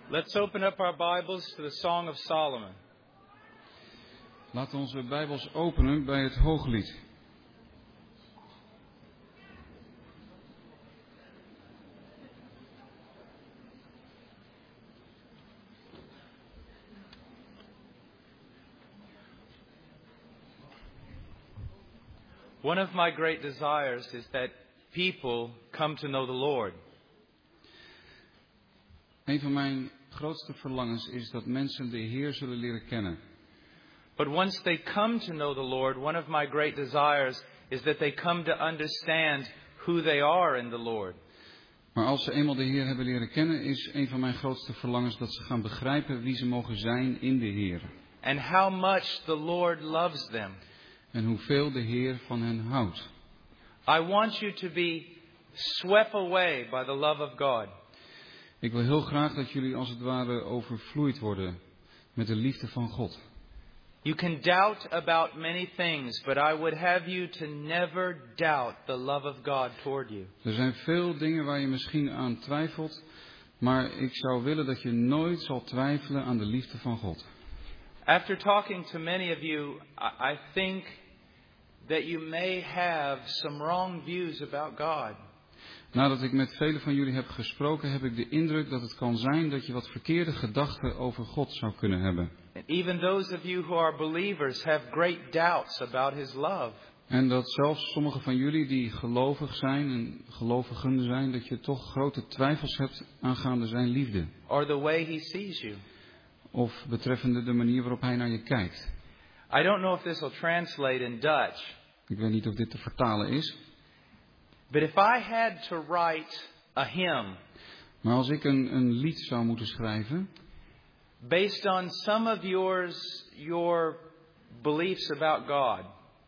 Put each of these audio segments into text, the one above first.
Let's open up our Bibles to the Song of Solomon. Laten we onze Bijbels openen bij het Hooglied. One of my great desires is that people come to know the Lord. Een van mijn grootste verlangens is dat mensen de Heer zullen leren kennen. But once they come to know the Lord, one of my great desires is that they come to understand who they are in the Lord. Maar als ze eenmaal de Heer hebben leren kennen, is een van mijn grootste verlangens dat ze gaan begrijpen wie ze mogen zijn in de Heer. And how much the Lord loves them. En hoeveel de Heer van hen houdt. I want you to be swept away by the love of God. Ik wil heel graag dat jullie als het ware overvloeid worden met de liefde van God. You can doubt about many things, but I would have you to never doubt the love of God toward you. Er zijn veel dingen waar je misschien aan twijfelt, maar ik zou willen dat je nooit zal twijfelen aan de liefde van God. After talking to many of you, I think that you may have some wrong views about God. Nadat ik met velen van jullie heb gesproken, heb ik de indruk dat het kan zijn dat je wat verkeerde gedachten over God zou kunnen hebben. And even those of you who are believers have great doubts about His love. En dat zelfs sommige van jullie die gelovig zijn en gelovigen zijn, dat je toch grote twijfels hebt aangaande zijn liefde. Or the way He sees you. Of betreffende de manier waarop hij naar je kijkt. I don't know if this will translate in Dutch. Ik weet niet of dit te vertalen is. But if I had to write a hymn. Maar als ik een lied zou moeten schrijven. Based on some of your beliefs about God.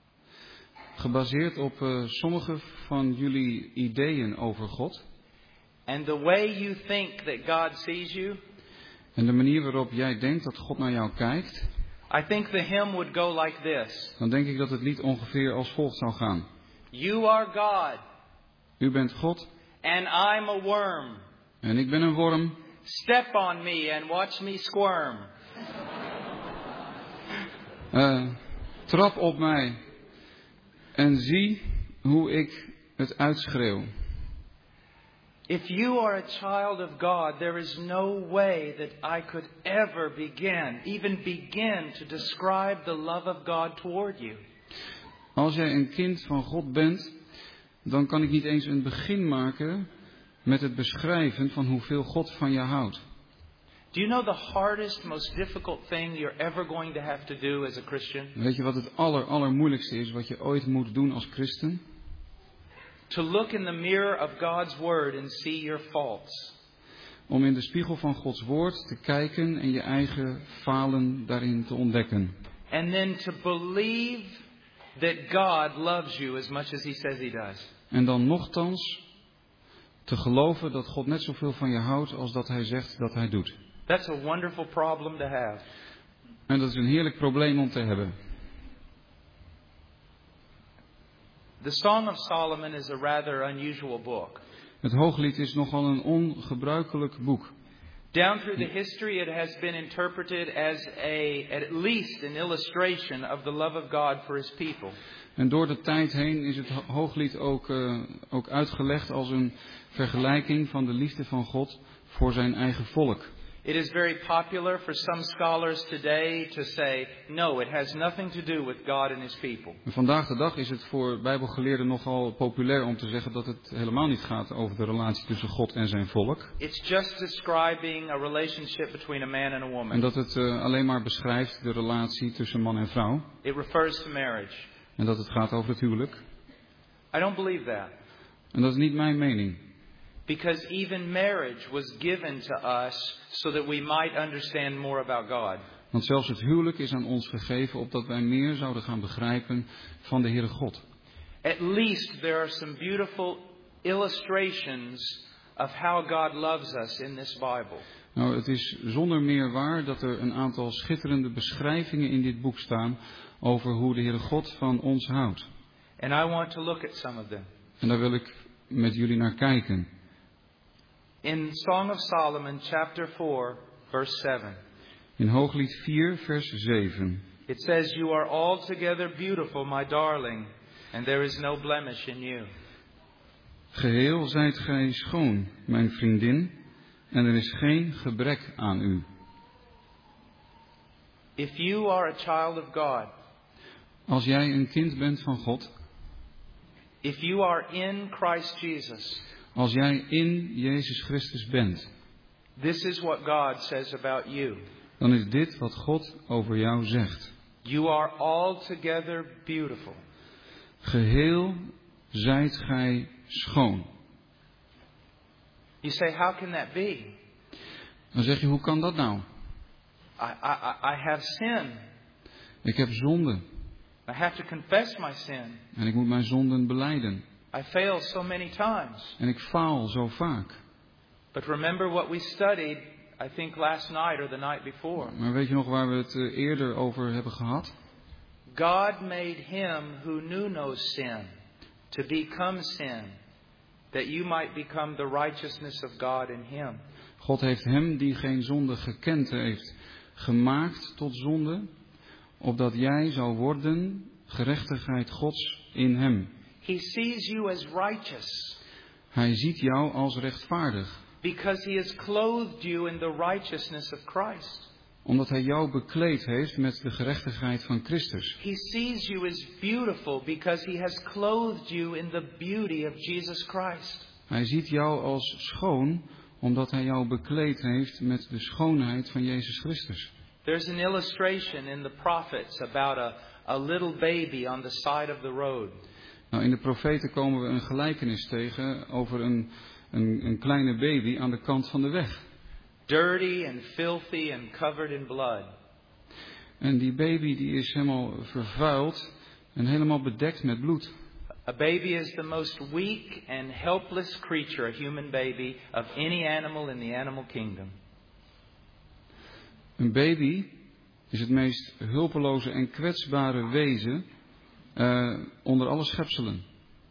Gebaseerd op sommige van jullie ideeën over God. And the way you think that God sees you. En de manier waarop jij denkt dat God naar jou kijkt. I think the hymn would go like this. Dan denk ik dat het lied ongeveer als volgt zou gaan. You are God. U bent God. And I'm a worm. En ik ben een worm. Step on me and watch me squirm. Trap op mij. En zie hoe ik het uitschreeuw. If you are a child of God, there is no way that I could ever begin to describe the love of God toward you. Als jij een kind van God bent, dan kan ik niet eens een begin maken met het beschrijven van hoeveel God van je houdt. Do you know the hardest, most difficult thing you're ever going to have to do as a Christian? Weet je wat het allermoeilijkste is wat je ooit moet doen als christen? To look in the mirror of God's word and see your faults. Om in de spiegel van Gods woord te kijken en je eigen falen daarin te ontdekken. And then to believe that God loves you as much as He says He does. En dan nochtans te geloven dat God net zoveel van je houdt als dat Hij zegt dat Hij doet. That's a wonderful problem to have. En dat is een heerlijk probleem om te hebben. The Song of Solomon is a rather unusual book. Het Hooglied is nogal een ongebruikelijk boek. Down through the history it has been interpreted as at least an illustration of the love of God for His people. En door de tijd heen is het Hooglied ook uitgelegd als een vergelijking van de liefde van God voor zijn eigen volk. It is very popular for some scholars today to say, no, it has nothing to do with God and His people. En vandaag de dag is het voor Bijbelgeleerden nogal populair om te zeggen dat het helemaal niet gaat over de relatie tussen God en zijn volk. It's just describing a relationship between a man and a woman. En dat het alleen maar beschrijft de relatie tussen man en vrouw. It refers to marriage. En dat het gaat over het huwelijk. I don't believe that. En dat is niet mijn mening. Because even marriage was given to us so that we might understand more about God. Want zelfs het huwelijk is aan ons gegeven opdat wij meer zouden gaan begrijpen van de Heere God. At least there are some beautiful illustrations of how God loves us in this Bible. Nou, het is zonder meer waar dat er een aantal schitterende beschrijvingen in dit boek staan over hoe de Heere God van ons houdt. And I want to look at some of them. En daar wil ik met jullie naar kijken. In Song of Solomon, chapter 4, verse 7. In Hooglied 4, vers 7. It says, "You are altogether beautiful, my darling, and there is no blemish in you." Geheel zijt gij schoon, mijn vriendin, en er is geen gebrek aan u. If you are a child of God, Als jij een kind bent van God, if you are in Christ Jesus, als jij in Jezus Christus bent, this is what God says about you. dan is dit wat God over jou zegt. You are altogether beautiful. Geheel zijt gij schoon. You say, how can that be? Dan zeg je, hoe kan dat nou? I have sin. Ik heb zonde I have to confess my sin. en ik moet mijn zonden belijden. I fail so many times. En ik faal zo vaak. But remember what we studied, I think last night or the night before. Maar weet je nog waar we het eerder over hebben gehad? God made him who knew no sin to become sin, that you might become the righteousness of God in him. God heeft hem die geen zonde gekend heeft, gemaakt tot zonde, opdat jij zou worden gerechtigheid Gods in hem. He sees you as righteous Hij ziet jou als rechtvaardig, because he has clothed you in the righteousness of Christ. omdat hij jou bekleed heeft met de gerechtigheid van Christus. He sees you as beautiful because he has clothed you in the beauty of Jesus Christ. Hij ziet jou als schoon, omdat hij jou bekleed heeft met de schoonheid van Jezus Christus. There's an illustration in the prophets about a little baby on the side of the road. Nou, in de profeten komen we een gelijkenis tegen over een kleine baby aan de kant van de weg. Dirty and filthy and covered in blood. En die baby die is helemaal vervuild en helemaal bedekt met bloed. A baby is the most weak and helpless creature, a human baby, of any animal in the animal kingdom. Een baby is het meest hulpeloze en kwetsbare wezen onder alle schepselen.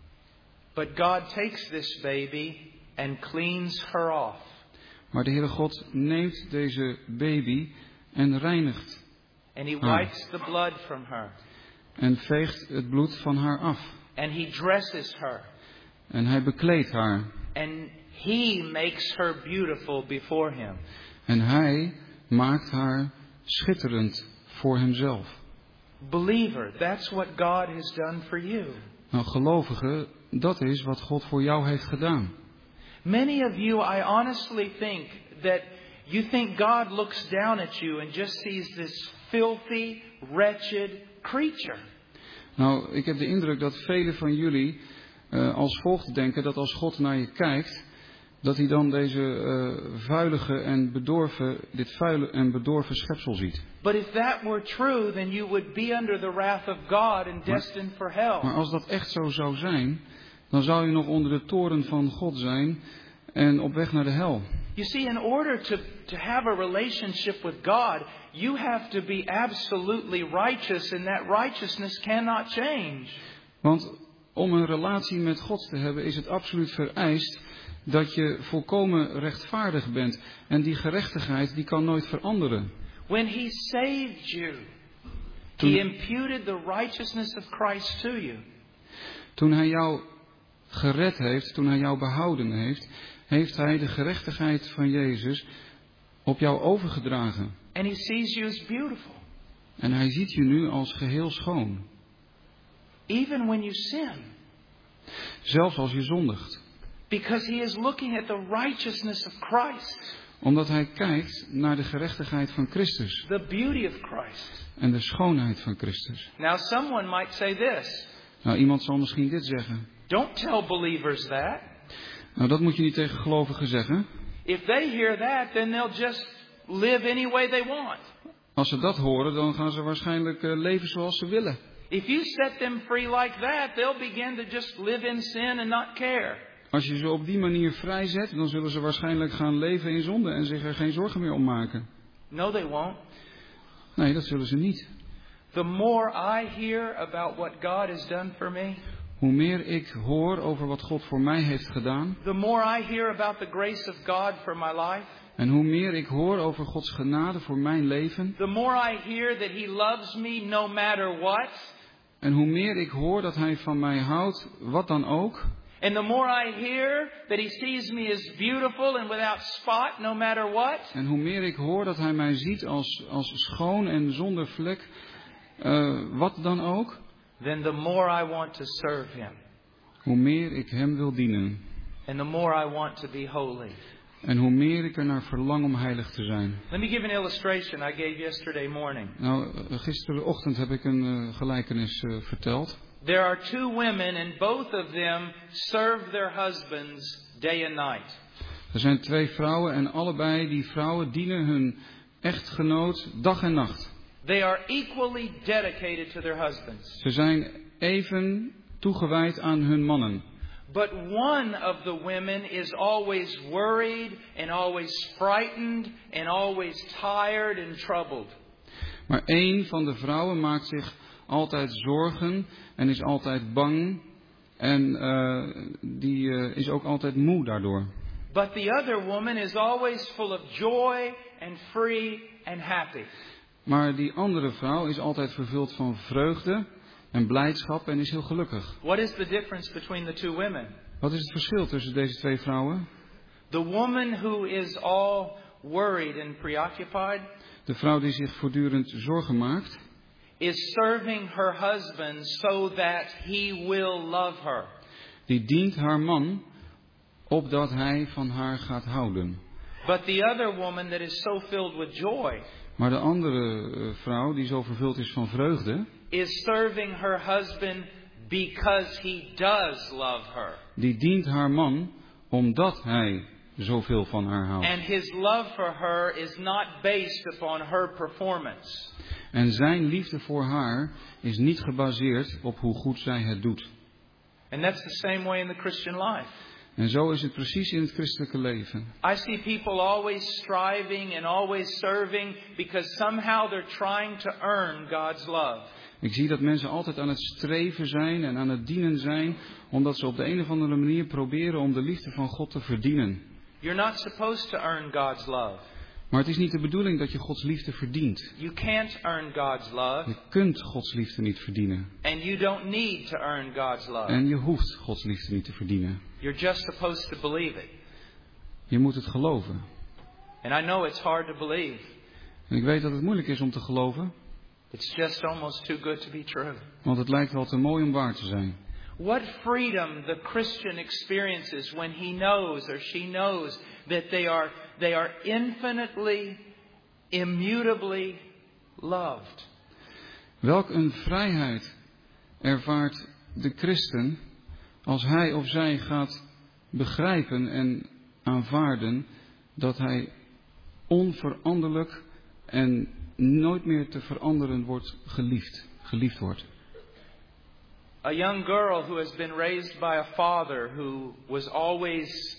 But God takes this baby and cleans her off. Maar de Heere God neemt deze baby en reinigt And he haar. wipes the blood from her. En veegt het bloed van haar af. And he dresses her. En hij bekleedt haar. And he makes her beautiful before him. En hij maakt haar schitterend voor hemzelf. Believer, that's what God has done for you. Nou, gelovige, dat is wat God voor jou heeft gedaan. Many of you, I honestly think that you think God looks down at you and just sees this filthy, wretched creature. Nou, ik heb de indruk dat velen van jullie als volgt denken dat als God naar je kijkt, dat hij dan deze vuilige en dit vuile en bedorven schepsel ziet. But if that were true, then you would be under the wrath of God and destined for hell. Maar als dat echt zo zou zijn, dan zou je nog onder de toorn van God zijn en op weg naar de hel. You see, in order to have a relationship with God, you have to be absolutely righteous, and that righteousness cannot change. Want om een relatie met God te hebben is het absoluut vereist dat je volkomen rechtvaardig bent. En die gerechtigheid die kan nooit veranderen. When he saved you, he imputed the righteousness of Christ to you. Toen hij jou gered heeft, toen hij jou behouden heeft, heeft hij de gerechtigheid van Jezus op jou overgedragen. And he sees you as beautiful. En hij ziet je nu als geheel schoon. Even when you sin. Zelfs als je zondigt. Because he is looking at the righteousness of Christ. Omdat hij kijkt naar de gerechtigheid van Christus. The beauty of Christ. En de schoonheid van Christus. Now someone might say this. Nou, iemand zal misschien dit zeggen. Don't tell believers that. Nou, dat moet je niet tegen gelovigen zeggen. If they hear that, then they'll just live any way they want. Als ze dat horen, dan gaan ze waarschijnlijk leven zoals ze willen. If you set them free like that, they'll begin to just live in sin and not care. Als je ze op die manier vrijzet, dan zullen ze waarschijnlijk gaan leven in zonde en zich er geen zorgen meer om maken. No, they won't. Nee, dat zullen ze niet. The more I hear about what God has done for me, Hoe meer ik hoor over wat God voor mij heeft gedaan, the more I hear about the grace of God for my life, En hoe meer ik hoor over Gods genade voor mijn leven, the more I hear that He loves me no matter what, en hoe meer ik hoor dat Hij van mij houdt, wat dan ook, and the more I hear that He sees me as beautiful and without spot no matter what, en hoe meer ik hoor dat Hij mij ziet als schoon en zonder vlek, wat dan ook, then the more I want to serve Him, hoe meer ik Hem wil dienen. and the more I want to be holy. En hoe meer ik er naar verlang om heilig te zijn. Let me give an illustration I gave yesterday morning. Nou, gisterochtend heb ik een gelijkenis verteld. There are two women and both of them serve their husbands day and night. Er zijn 2 vrouwen en allebei die vrouwen dienen hun echtgenoot dag en nacht. They are equally dedicated to their husbands. Ze zijn even toegewijd aan hun mannen. But one of the women is always worried and always frightened and always tired and troubled. Maar één van de vrouwen maakt zich altijd zorgen en is altijd bang en die is ook altijd moe daardoor. But the other woman is always full of joy and free and happy. Maar die andere vrouw is altijd vervuld van vreugde en blijdschap en is heel gelukkig. What is the difference between the two women? Wat is het verschil tussen deze 2 vrouwen? The woman who is all worried and preoccupied De vrouw die zich voortdurend zorgen maakt, is serving her husband so that he will love her. die dient haar man opdat hij van haar gaat houden. But the other woman that is so filled with joy Maar de andere vrouw die zo vervuld is van vreugde, is serving her husband because he does love her. die dient haar man omdat hij zoveel van haar houdt. And his love for her is not based upon her performance. En zijn liefde voor haar is niet gebaseerd op hoe goed zij het doet. And that's the same way in the Christian life. En zo is het precies in het christelijke leven. I see people always striving and always serving because somehow they're trying to earn God's love. Ik zie dat mensen altijd aan het streven zijn en aan het dienen zijn, omdat ze op de een of andere manier proberen om de liefde van God te verdienen. You're not supposed to earn God's love. Maar het is niet de bedoeling dat je Gods liefde verdient. You can't earn God's love. Je kunt Gods liefde niet verdienen. And you don't need to earn God's love. En je hoeft Gods liefde niet te verdienen. You're just supposed to believe it. Je moet het geloven. And I know it's hard to believe. En ik weet dat het moeilijk is om te geloven, It's just almost too good to be true. want het lijkt wel te mooi om waar te zijn. What freedom the Christian experiences when he knows or she knows that they are infinitely, immutably loved. Welk een vrijheid ervaart de christen als hij of zij gaat begrijpen en aanvaarden dat hij onveranderlijk en nooit meer te veranderen wordt geliefd wordt. A young girl who has been raised by a father who was always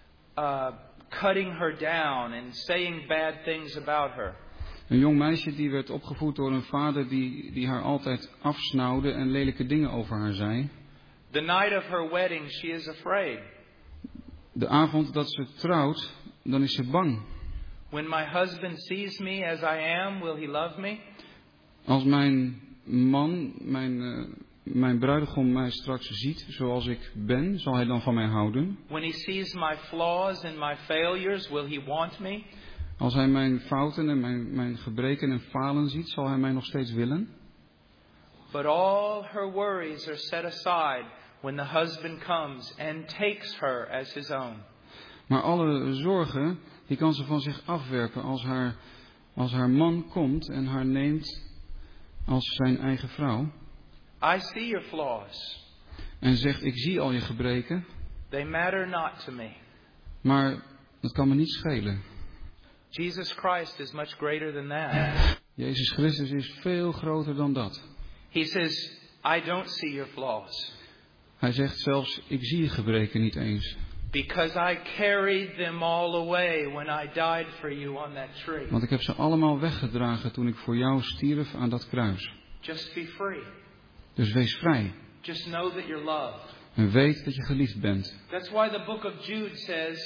cutting her down and saying bad things about her. Een jong meisje die werd opgevoed door een vader die haar altijd afsnauwde en lelijke dingen over haar zei. The night of her wedding, she is afraid. De avond dat ze trouwt, dan is ze bang. When my husband sees me as I am, will he love me? Als mijn man, mijn bruidegom mij straks ziet zoals ik ben, zal hij dan van mij houden? When he sees my flaws and my failures, will he want me? Als hij mijn fouten en mijn gebreken en falen ziet, zal hij mij nog steeds willen? But all her worries are set aside when the husband comes and takes her as his own. Maar alle zorgen, die kan ze van zich afwerpen als haar man komt en haar neemt als zijn eigen vrouw. I see your flaws. En zegt, ik zie al je gebreken, They matter not to me. maar dat kan me niet schelen. Jesus Christ is much greater than that. Jezus Christus is veel groter dan dat. He says, I don't see your flaws. Hij zegt zelfs, ik zie je gebreken niet eens. Because I carried them all away when I died for you on that tree. Want ik heb ze allemaal weggedragen toen ik voor jou stierf aan dat kruis. Just be free. Dus wees vrij. Just know that you're loved. En weet dat je geliefd bent. That's why the book of Jude says,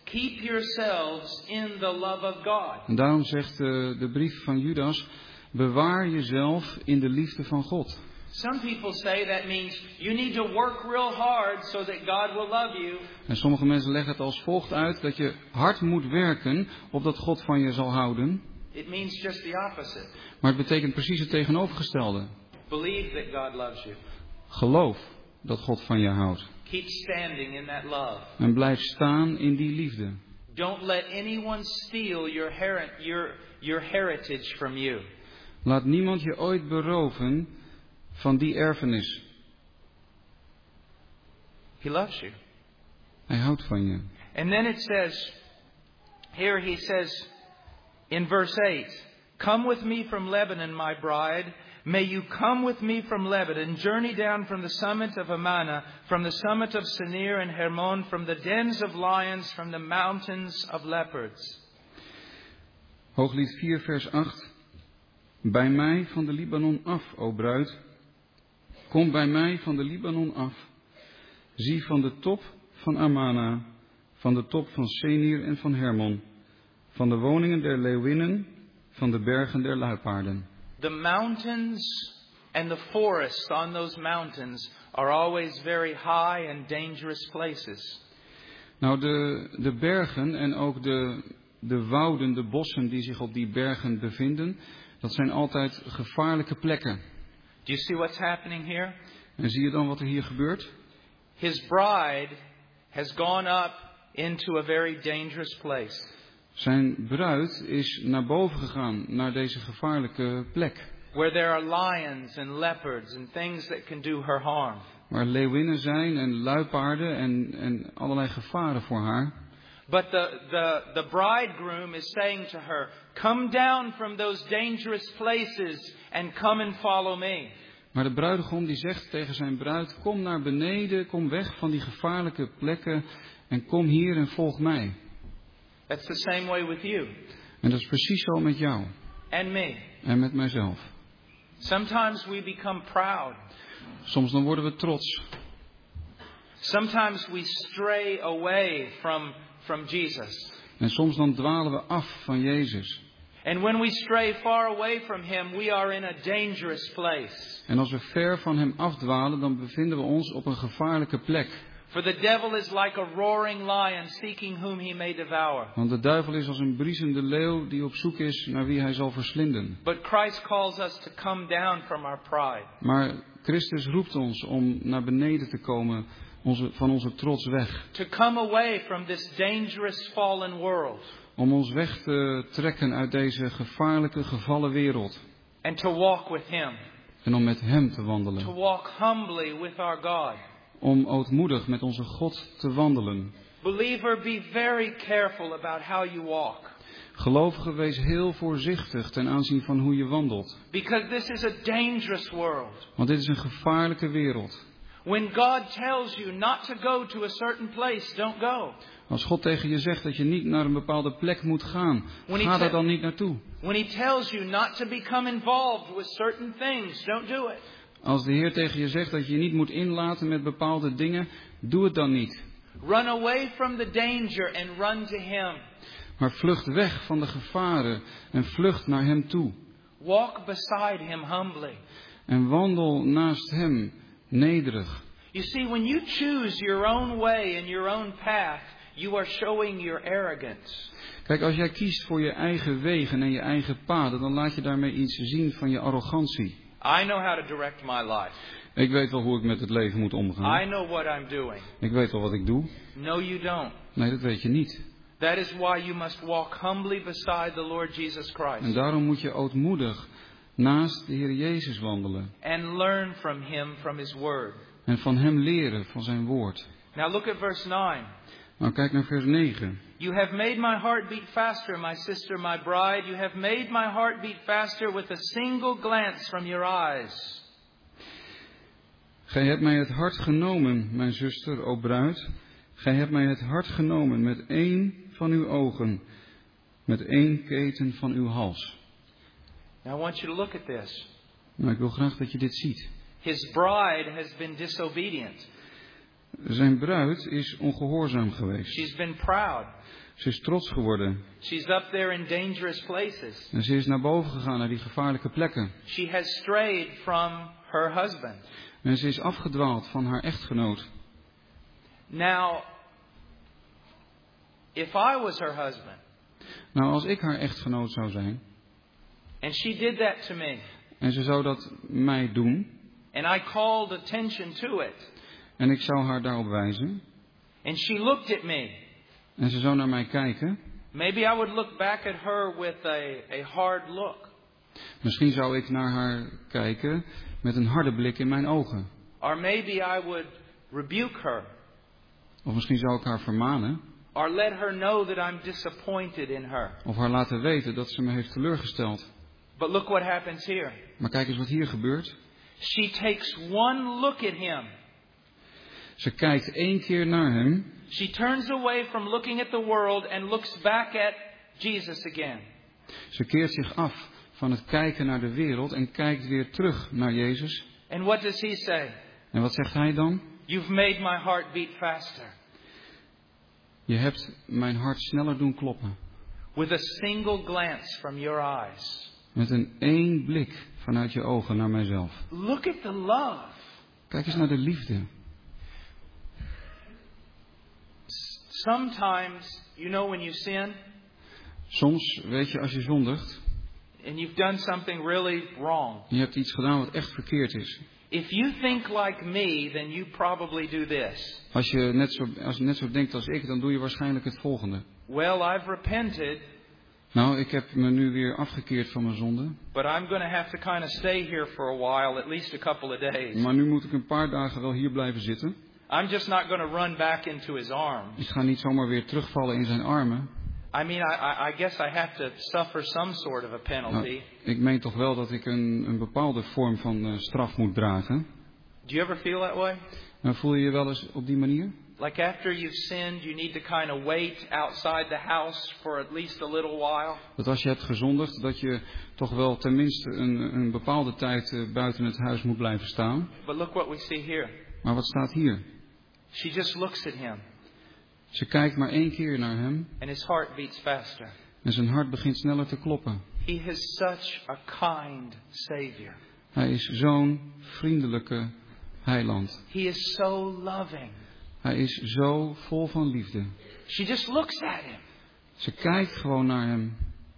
keep yourselves in the love of God. En daarom zegt de brief van Judas, bewaar jezelf in de liefde van God. Some people say that means you need to work real hard so that God will love you. En sommige mensen leggen het als volgt uit dat je hard moet werken opdat God van je zal houden. It means just the opposite. Maar het betekent precies het tegenovergestelde. Believe that God loves you. Geloof dat God van je houdt. Keep standing in that love. En blijf staan in die liefde. Don't let anyone steal your heritage from you. Laat niemand je ooit beroven van die erfenis. He loves you. Hij houdt van je. And then it says, here he says in verse 8, come with me from Lebanon, my bride. May you come with me from Lebanon, journey down from the summit of Amana, from the summit of Senir and Hermon, from the dens of lions, from the mountains of leopards. Hooglied 4 vers 8. Bij mij van de Libanon af, o bruid. Kom bij mij van de Libanon af. Zie van de top van Amana, van de top van Senir en van Hermon, van de woningen der leeuwinnen, van de bergen der luipaarden. The mountains and the forests on those mountains are always very high and dangerous places. Nou, de bergen en ook de wouden, de bossen die zich op die bergen bevinden, dat zijn altijd gevaarlijke plekken. Do you see what's happening here? En zie je dan wat er hier gebeurt? His bride has gone up into a very dangerous place. Zijn bruid is naar boven gegaan, naar deze gevaarlijke plek. Where there are lions and leopards and things that can do her harm. Waar leeuwinnen zijn en luipaarden en allerlei gevaren voor haar. But the bridegroom is saying to her, come down from those dangerous places and come and follow me. Maar de bruidegom die zegt tegen zijn bruid, kom naar beneden, kom weg van die gevaarlijke plekken en kom hier en volg mij. That's the same way with you. En dat is precies zo met jou. And me. En met mijzelf. Sometimes we become proud. Soms dan worden we trots. Sometimes we stray away from Jesus. En soms dan dwalen we af van Jezus. And when we stray far away from Him, we are in a dangerous place. En als we ver van hem afdwalen, dan bevinden we ons op een gevaarlijke plek. For the devil is like a roaring lion seeking whom he may devour. Want de duivel is als een briesende leeuw die op zoek is naar wie hij zal verslinden. But Christ calls us to come down from our pride. Maar Christus roept ons om naar beneden te komen, van onze trots weg. To come away from this dangerous fallen world. Om ons weg te trekken uit deze gevaarlijke gevallen wereld. And to walk with Him. En om met hem te wandelen. To walk humbly with our God. Om ootmoedig met onze God te wandelen. Believer, be very careful about how you walk. Gelovige, wees heel voorzichtig ten aanzien van hoe je wandelt. Because this is a dangerous world. Want dit is een gevaarlijke wereld. When God tells you not to go to a certain place, don't go. Als God tegen je zegt dat je niet naar een bepaalde plek moet gaan, ga daar dan niet naartoe. When He tells you not to become involved with certain things, don't do it. Als de Heer tegen je zegt dat je je niet moet inlaten met bepaalde dingen, doe het dan niet. Run away from the danger and run to Him. Maar vlucht weg van de gevaren en vlucht naar hem toe. Walk beside Him humbly. En wandel naast hem nederig. You see, when you choose your own way and your own path, you are showing your arrogance. Kijk, als jij kiest voor je eigen wegen en je eigen paden, dan laat je daarmee iets zien van je arrogantie. I know how to direct my life. Ik weet wel hoe ik met het leven moet omgaan. I know what I'm doing. Ik weet wel wat ik doe. No, you don't. Nee, dat weet je niet. That is why you must walk humbly beside the Lord Jesus Christ. En daarom moet je ootmoedig naast de Heer Jezus wandelen. And learn from Him, from His Word. En van hem leren, van zijn woord. Now look at verse 9. Nou, kijk naar vers 9. You have made my heart beat faster, my sister, my bride. You have made my heart beat faster with a single glance from your eyes. Gij hebt mij het hart genomen, mijn zuster, o bruid. Gij hebt mij het hart genomen met één van uw ogen, met één keten van uw hals. Now I want you to look at this. Nou, ik wil graag dat je dit ziet. His bride has been disobedient. Zijn bruid is ongehoorzaam geweest. She's been proud. Ze is trots geworden. She's up there in dangerous places. En ze is naar boven gegaan, naar die gevaarlijke plekken. She has strayed from her husband. En ze is afgedwaald van haar echtgenoot. Now, if I was her husband, Nou, als ik haar echtgenoot zou zijn, and she did that to me, en ze zou dat mij doen, and I called attention to it, en ik zou haar daarop wijzen, and she looked at me, en ze zou naar mij kijken, maybe I would look back at her with a hard look. misschien zou ik naar haar kijken met een harde blik in mijn ogen. Or maybe I would rebuke her. Of misschien zou ik haar vermanen, Or let her know that I'm disappointed in her. of haar laten weten dat ze me heeft teleurgesteld. But look what happens here. Maar kijk eens wat hier gebeurt. She takes one look at him. Ze kijkt 1 keer naar hem. She turns away from looking at the world and looks back at Jesus again. Ze keert zich af van het kijken naar de wereld en kijkt weer terug naar Jezus. And what does he say? En wat zegt hij dan? You've made my heart beat faster. Je hebt mijn hart sneller doen kloppen. With a single glance from your eyes. Met een 1 blik vanuit je ogen naar mijzelf. Look at the love. Kijk eens naar de liefde. Sometimes, you know when you sin, Soms, weet je, als je zondigt, and you've done something really wrong. je hebt iets gedaan wat echt verkeerd is. If you think like me, then you probably do this. Als je net zo denkt als ik, dan doe je waarschijnlijk het volgende. Well, I've repented, Nou, ik heb me nu weer afgekeerd van mijn zonde. but I'm going to have to kind of stay here for a while, at least a couple of days. Maar nu moet ik een paar dagen wel hier blijven zitten. I'm just not going to run back into his arms. Ik ga niet zomaar weer terugvallen in zijn armen. I mean, I guess I have to suffer some sort of a penalty. Nou, ik meen toch wel dat ik een bepaalde vorm van straf moet dragen. Do you ever feel that way? En voel je je wel eens op die manier? Like after you've sinned, you need to kind of wait outside the house for at least a little while? Dat als je hebt gezondigd, dat je toch wel tenminste een bepaalde tijd buiten het huis moet blijven staan. But look what we see here. Maar wat staat hier? She just looks at him, Ze kijkt maar 1 keer naar hem and his heart beats faster. en zijn hart begint sneller te kloppen. He is such a kind Savior. Hij is zo'n vriendelijke heiland. He is so loving. Hij is zo vol van liefde. She just looks at him, Ze kijkt gewoon naar hem.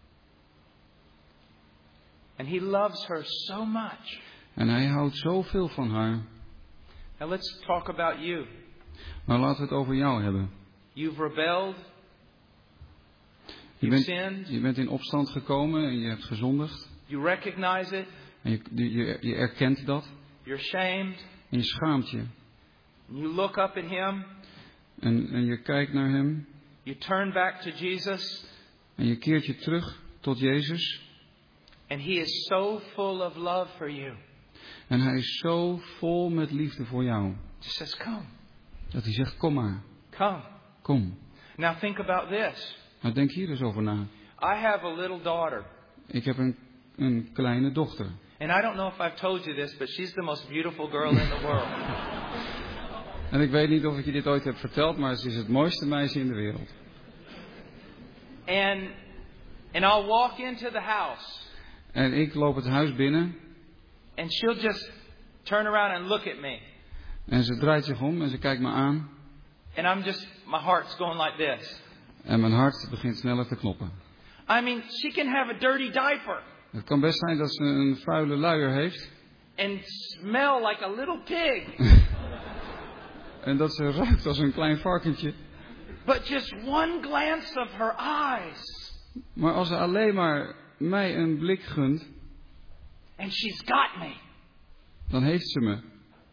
and he loves her so much. En hij houdt zoveel van haar. Now let's talk about you. Maar laten we het over jou hebben. You've rebelled. You've sinned. Je bent in opstand gekomen en je hebt gezondigd. You recognize it. En je erkent dat. You're ashamed. En je schaamt je. And you look up at him. En je kijkt naar hem. You turn back to Jesus. En je keert je terug tot Jezus. And he is so full of love for you. En hij is zo vol met liefde voor jou. Just says, come. Dat hij zegt, kom maar. Come. Kom. Now think about this. Nou, denk hier eens over na. I have a little daughter. Ik heb een kleine dochter. And I don't know if I've told you this, but she's the most beautiful girl in the world. En ik weet niet of ik je dit ooit heb verteld, maar ze is het mooiste meisje in de wereld. And I'll walk into the house. En ik loop het huis binnen. And she'll just turn around and look at me. En ze draait zich om en ze kijkt me aan. And my heart's going like this. En mijn hart begint sneller te kloppen. I mean, she can have a dirty diaper. Het kan best zijn dat ze een vuile luier heeft. And smell like a little pig. En dat ze ruikt als een klein varkentje. But just one glance of her eyes. Maar als ze alleen maar mij een blik gunt. And she's got me. Dan heeft ze me.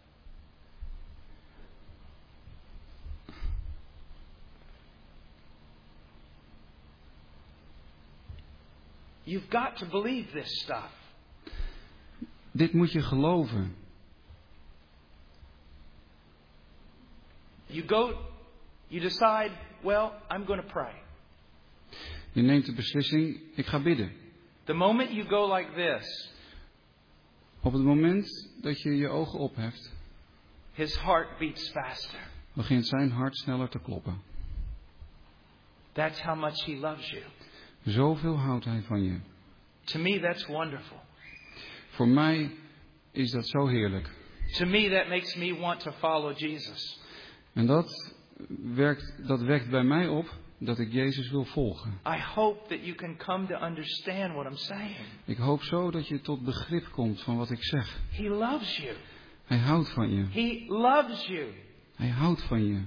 You've got to believe this stuff. Dit moet je geloven. You decide, well, I'm going to pray. Je neemt de beslissing, ik ga bidden. The moment you go like this, Op het moment dat je je ogen opheft, his heart beats faster. begint zijn hart sneller te kloppen. That's how much He loves you. Zoveel houdt hij van je. To me, that's wonderful. Voor mij is dat zo heerlijk. To me, that makes me want to follow Jesus. En dat wekt bij mij op dat ik Jezus wil volgen. I hope that you can come to understand what I'm saying. Ik hoop zo dat je tot begrip komt van wat ik zeg. He loves you. Hij houdt van je. He loves you. Hij houdt van je.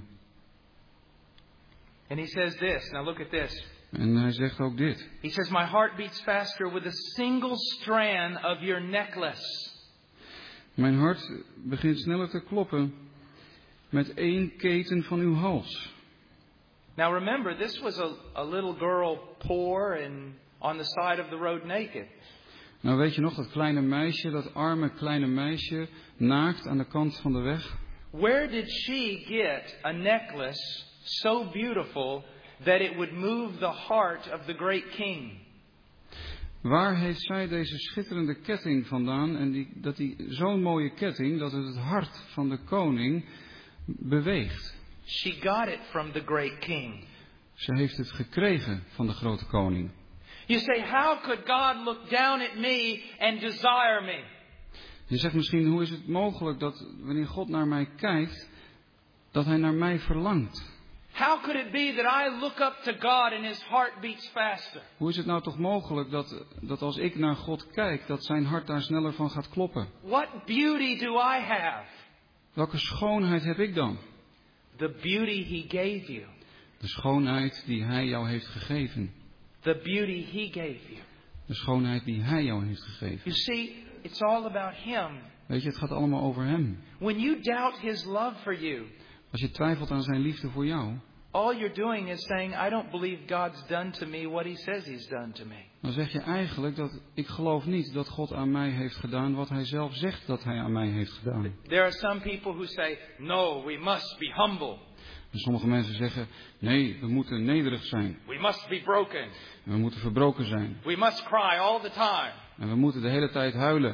And He says this. Now look at this. En hij zegt ook dit. He says, my heart beats faster with a single strand of your necklace. Mijn hart begint sneller te kloppen met 1 keten van uw hals. Now remember, this was a little girl poor and on the side of the road naked. Nou weet je nog, dat kleine meisje, dat arme kleine meisje, naakt aan de kant van de weg. Where did she get a necklace so beautiful that it would move the heart of the great king? Waar heeft zij deze schitterende ketting vandaan? En zo'n mooie ketting dat het hart van de koning beweegt. She got it from the great king. Ze heeft het gekregen van de grote koning. You say, how could God look down at me and desire me? Je zegt misschien, hoe is het mogelijk dat wanneer God naar mij kijkt, dat hij naar mij verlangt? How could it be that I look up to God and His heart beats faster? Hoe is het nou toch mogelijk dat als ik naar God kijk, dat zijn hart daar sneller van gaat kloppen? What beauty do I have? Welke schoonheid heb ik dan? The beauty He gave you. De schoonheid die hij jou heeft gegeven. The beauty He gave you. De schoonheid die hij jou heeft gegeven. You see, it's all about Him. Weet je, het gaat allemaal over hem. When you doubt His love for you, Als je twijfelt aan zijn liefde voor jou, all you're doing is saying, I don't believe God's done to me what He says He's done to me. dan zeg je eigenlijk dat ik geloof niet dat God aan mij heeft gedaan wat hij zelf zegt dat hij aan mij heeft gedaan. There are some people who say, no, we must be humble. En sommige mensen zeggen, nee, we moeten nederig zijn. We must be broken. En we moeten verbroken zijn. We must cry all the time. En we moeten de hele tijd huilen.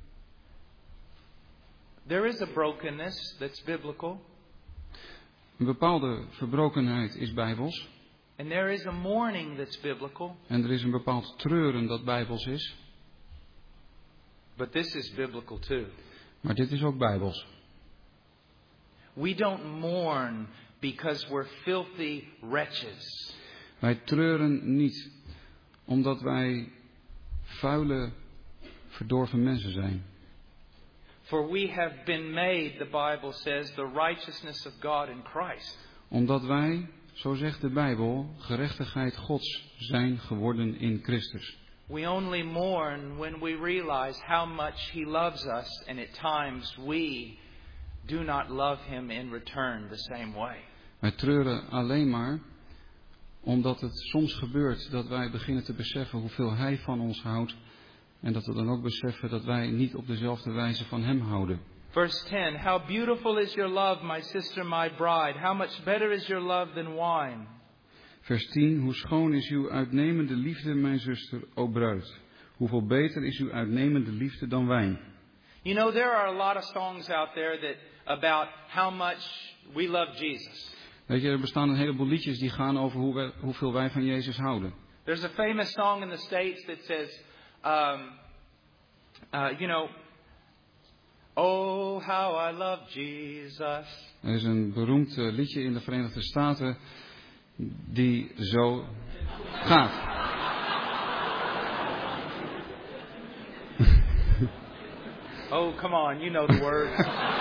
There is a brokenness that's biblical. Een bepaalde verbrokenheid is bijbels. And there is a mourning that's biblical. En er is een bepaald treuren dat bijbels is. But this is biblical too. Maar dit is ook bijbels. We don't mourn because we're filthy wretches. Wij treuren niet omdat wij vuile, verdorven mensen zijn. For we have been made, the Bible says, the righteousness of God in Christ. Omdat wij, zo zegt de Bijbel, gerechtigheid Gods zijn geworden in Christus. We only mourn when we realize how much He loves us, and at times we do not love Him in return the same way. Wij treuren alleen maar omdat het soms gebeurt dat wij beginnen te beseffen hoeveel Hij van ons houdt. En dat we dan ook beseffen dat wij niet op dezelfde wijze van Hem houden. Verse 10, how beautiful is your love, my sister, my bride. How much better is your love than wine. Vers 10, hoe schoon is uw uitnemende liefde, mijn zuster, o bruid. Hoeveel beter is uw uitnemende liefde dan wijn. You know, there are a lot of songs out there that about how much we love Jesus. Weet je, er bestaan een heleboel liedjes die gaan over hoeveel wij van Jezus houden. There's a famous song in the States that says, oh, how I love Jesus. Er is een beroemd liedje in de Verenigde Staten die zo gaat. Oh, come on, you know the words.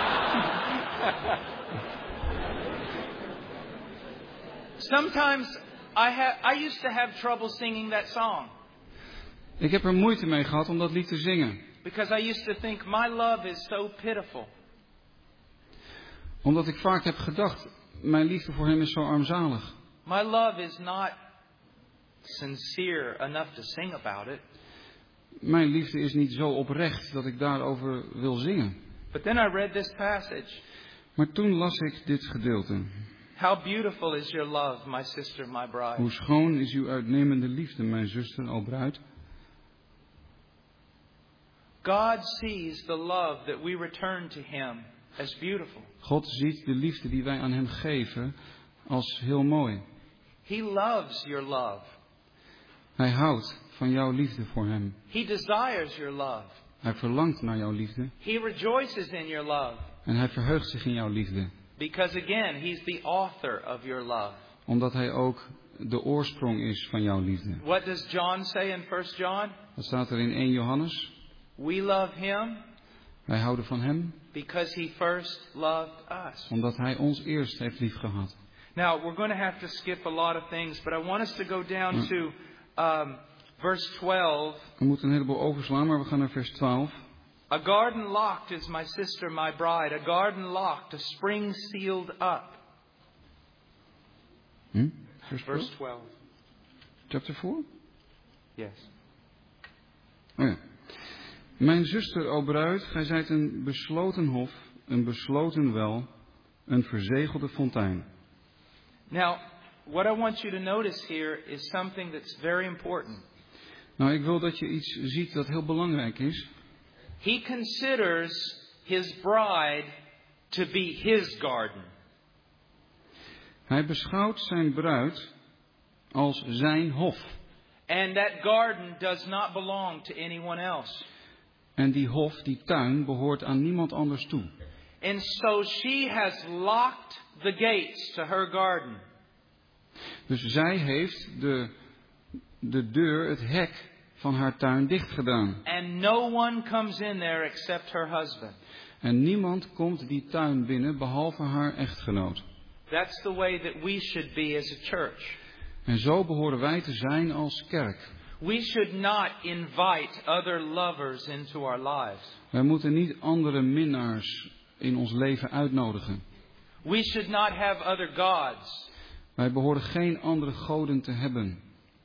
Sometimes I used to have trouble singing that song. Ik heb er moeite mee gehad om dat lied te zingen. Because I used to think my love is so pitiful. Omdat ik vaak heb gedacht, mijn liefde voor hem is zo armzalig. My love is not sincere enough to sing about it. Mijn liefde is niet zo oprecht dat ik daarover wil zingen. But then I read this passage. Maar toen las ik dit gedeelte. How beautiful is your love, my sister, my bride. Hoe schoon is uw uitnemende liefde, mijn zuster, o bruid. God sees the love that we return to Him as beautiful. God ziet de liefde die wij aan hem geven als heel mooi. He loves your love. Hij houdt van jouw liefde voor hem. He desires your love. Hij verlangt naar jouw liefde. He rejoices in your love. En hij verheugt zich in jouw liefde. Because again, He's the author of your love. Omdat hij ook de oorsprong is van jouw liefde. What does John say in 1 John? Wat staat er in 1 Johannes? We love Him Wij houden van hem because He first loved us. omdat hij ons eerst heeft liefgehad. Now, we're going to have to skip a lot of things, but I want us to go down to verse 12. We moeten een heleboel overslaan, maar we gaan naar vers 12. A garden locked is my sister, my bride. A garden locked, a spring sealed up. Verse 12. Chapter 4? Yes. Oh ja. Mijn zuster, o bruid, gij zijt een besloten hof, een besloten wel, een verzegelde fontein. Now, what I want you to notice here is something that's very important. Nou, ik wil dat je iets ziet dat heel belangrijk is. He considers his bride to be his garden. Hij beschouwt zijn bruid als zijn hof. And that garden does not belong to anyone else. En die hof, die tuin, behoort aan niemand anders toe. And so she has locked the gates to her garden. Dus zij heeft de deur, het hek van haar tuin dicht gedaan. And no one comes in there except her husband. En niemand komt die tuin binnen behalve haar echtgenoot. That's the way that we should be as a church. En zo behoren wij te zijn als kerk. We should not invite other lovers into our lives. Wij moeten niet andere minnaars in ons leven uitnodigen. We should not have other gods. Wij behoren geen andere goden te hebben.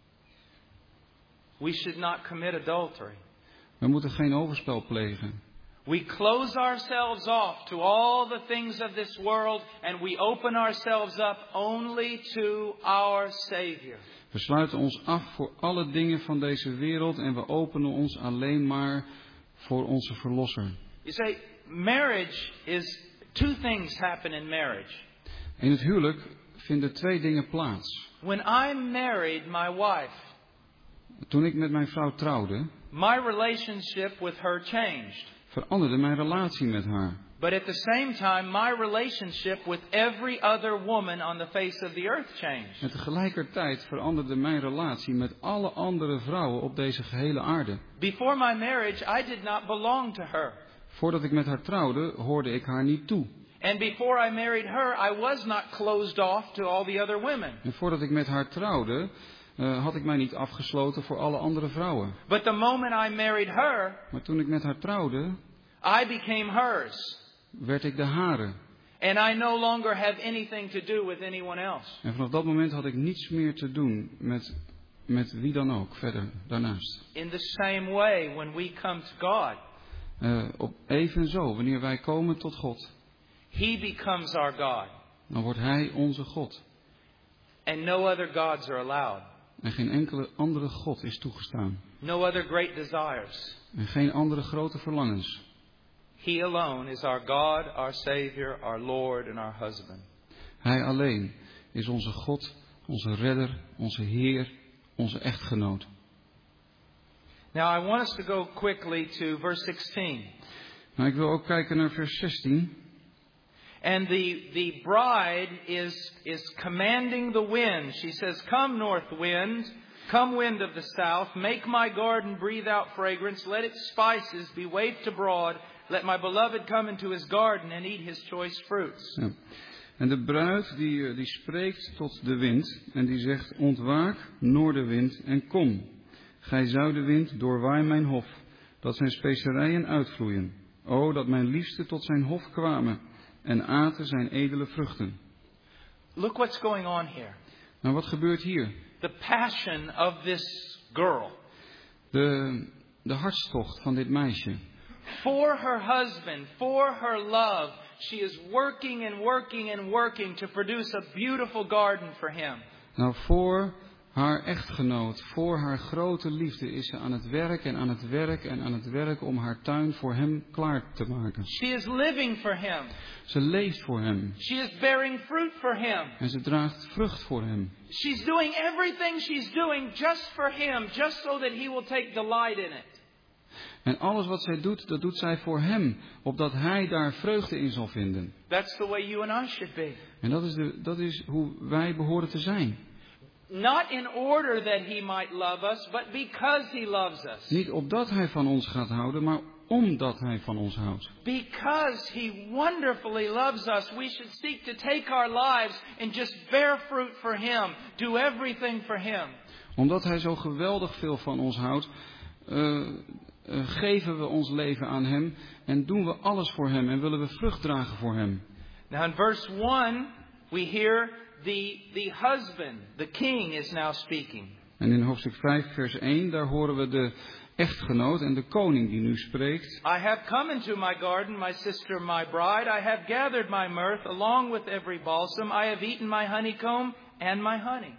We should not commit adultery. Wij moeten geen overspel plegen. We close ourselves off to all the things of this world and we open ourselves up only to our Savior. We sluiten ons af voor alle dingen van deze wereld en we openen ons alleen maar voor onze Verlosser. You say, marriage is, two things happen in marriage. In het huwelijk vinden twee dingen plaats. When I married my wife, Toen ik met mijn vrouw trouwde, my relationship with her changed. veranderde mijn relatie met haar. But at the same time, my relationship with every other woman on the face of the earth changed. En tegelijkertijd veranderde mijn relatie met alle andere vrouwen op deze gehele aarde. Before my marriage, I did not belong to her. Voordat ik met haar trouwde, hoorde ik haar niet toe. And before I married her, I was not closed off to all the other women. En voordat ik met haar trouwde, had ik mij niet afgesloten voor alle andere vrouwen. But the moment I married her, Maar toen ik met haar trouwde, I became hers. werd ik de hare. And I no longer have anything to do with anyone else. En vanaf dat moment had ik niets meer te doen met wie dan ook verder daarnaast. In the same way, when we come to God, Op evenzo, wanneer wij komen tot God, He becomes our God. dan wordt Hij onze God. And no other gods are allowed. En geen enkele andere God is toegestaan. No other great desires. En geen andere grote verlangens. He alone is our God, our Savior, our Lord and our husband. Hij alleen is onze God, onze redder, onze Heer, onze echtgenoot. Now I want us to go quickly to verse 16. Nou, ik wil ook kijken naar vers 16. And the bride is commanding the wind. She says, "Come, north wind, come wind of the south, make my garden breathe out fragrance, let its spices be wafted abroad, let my beloved come into his garden and eat his choice fruits." Ja. En de bruid die spreekt tot de wind en die zegt, ontwaak, noordenwind, en kom. Gij zuidenwind, doorwaai mijn hof, dat zijn specerijen uitvloeien. O, dat mijn liefste tot zijn hof kwamen en aten zijn edele vruchten. Look what's going on here. Nou, wat gebeurt hier? The passion of this girl. De hartstocht van dit meisje. For her husband, for her love, she is working and working and working to produce a beautiful garden for him. Nou, voor haar echtgenoot, voor haar grote liefde is ze aan het werk en aan het werk en aan het werk om haar tuin voor hem klaar te maken. She is living for him. Ze leeft voor hem. She is bearing fruit for him. En ze draagt vrucht voor hem. She's doing everything she's doing just for him, just so that he will take delight in it. En alles wat zij doet, dat doet zij voor hem, opdat hij daar vreugde in zal vinden. That's the way you and I should be. En dat is hoe wij behoren te zijn. Not in order that he might love us, but because he loves us. Niet opdat hij van ons gaat houden, maar omdat hij van ons houdt. Because he wonderfully loves us, we should seek to take our lives and just bear fruit for him. Do everything for him. Omdat hij zo geweldig veel van ons houdt, geven we ons leven aan hem en doen we alles voor hem en willen we vrucht dragen voor hem. Now in verse 1, we hear the husband, the king is now speaking. En in hoofdstuk 5 vers 1, daar horen we de echtgenoot en de koning die nu spreekt. I have come into my garden, my sister, my bride. I have gathered my mirth along with every balsam. I have eaten my honeycomb and my honey.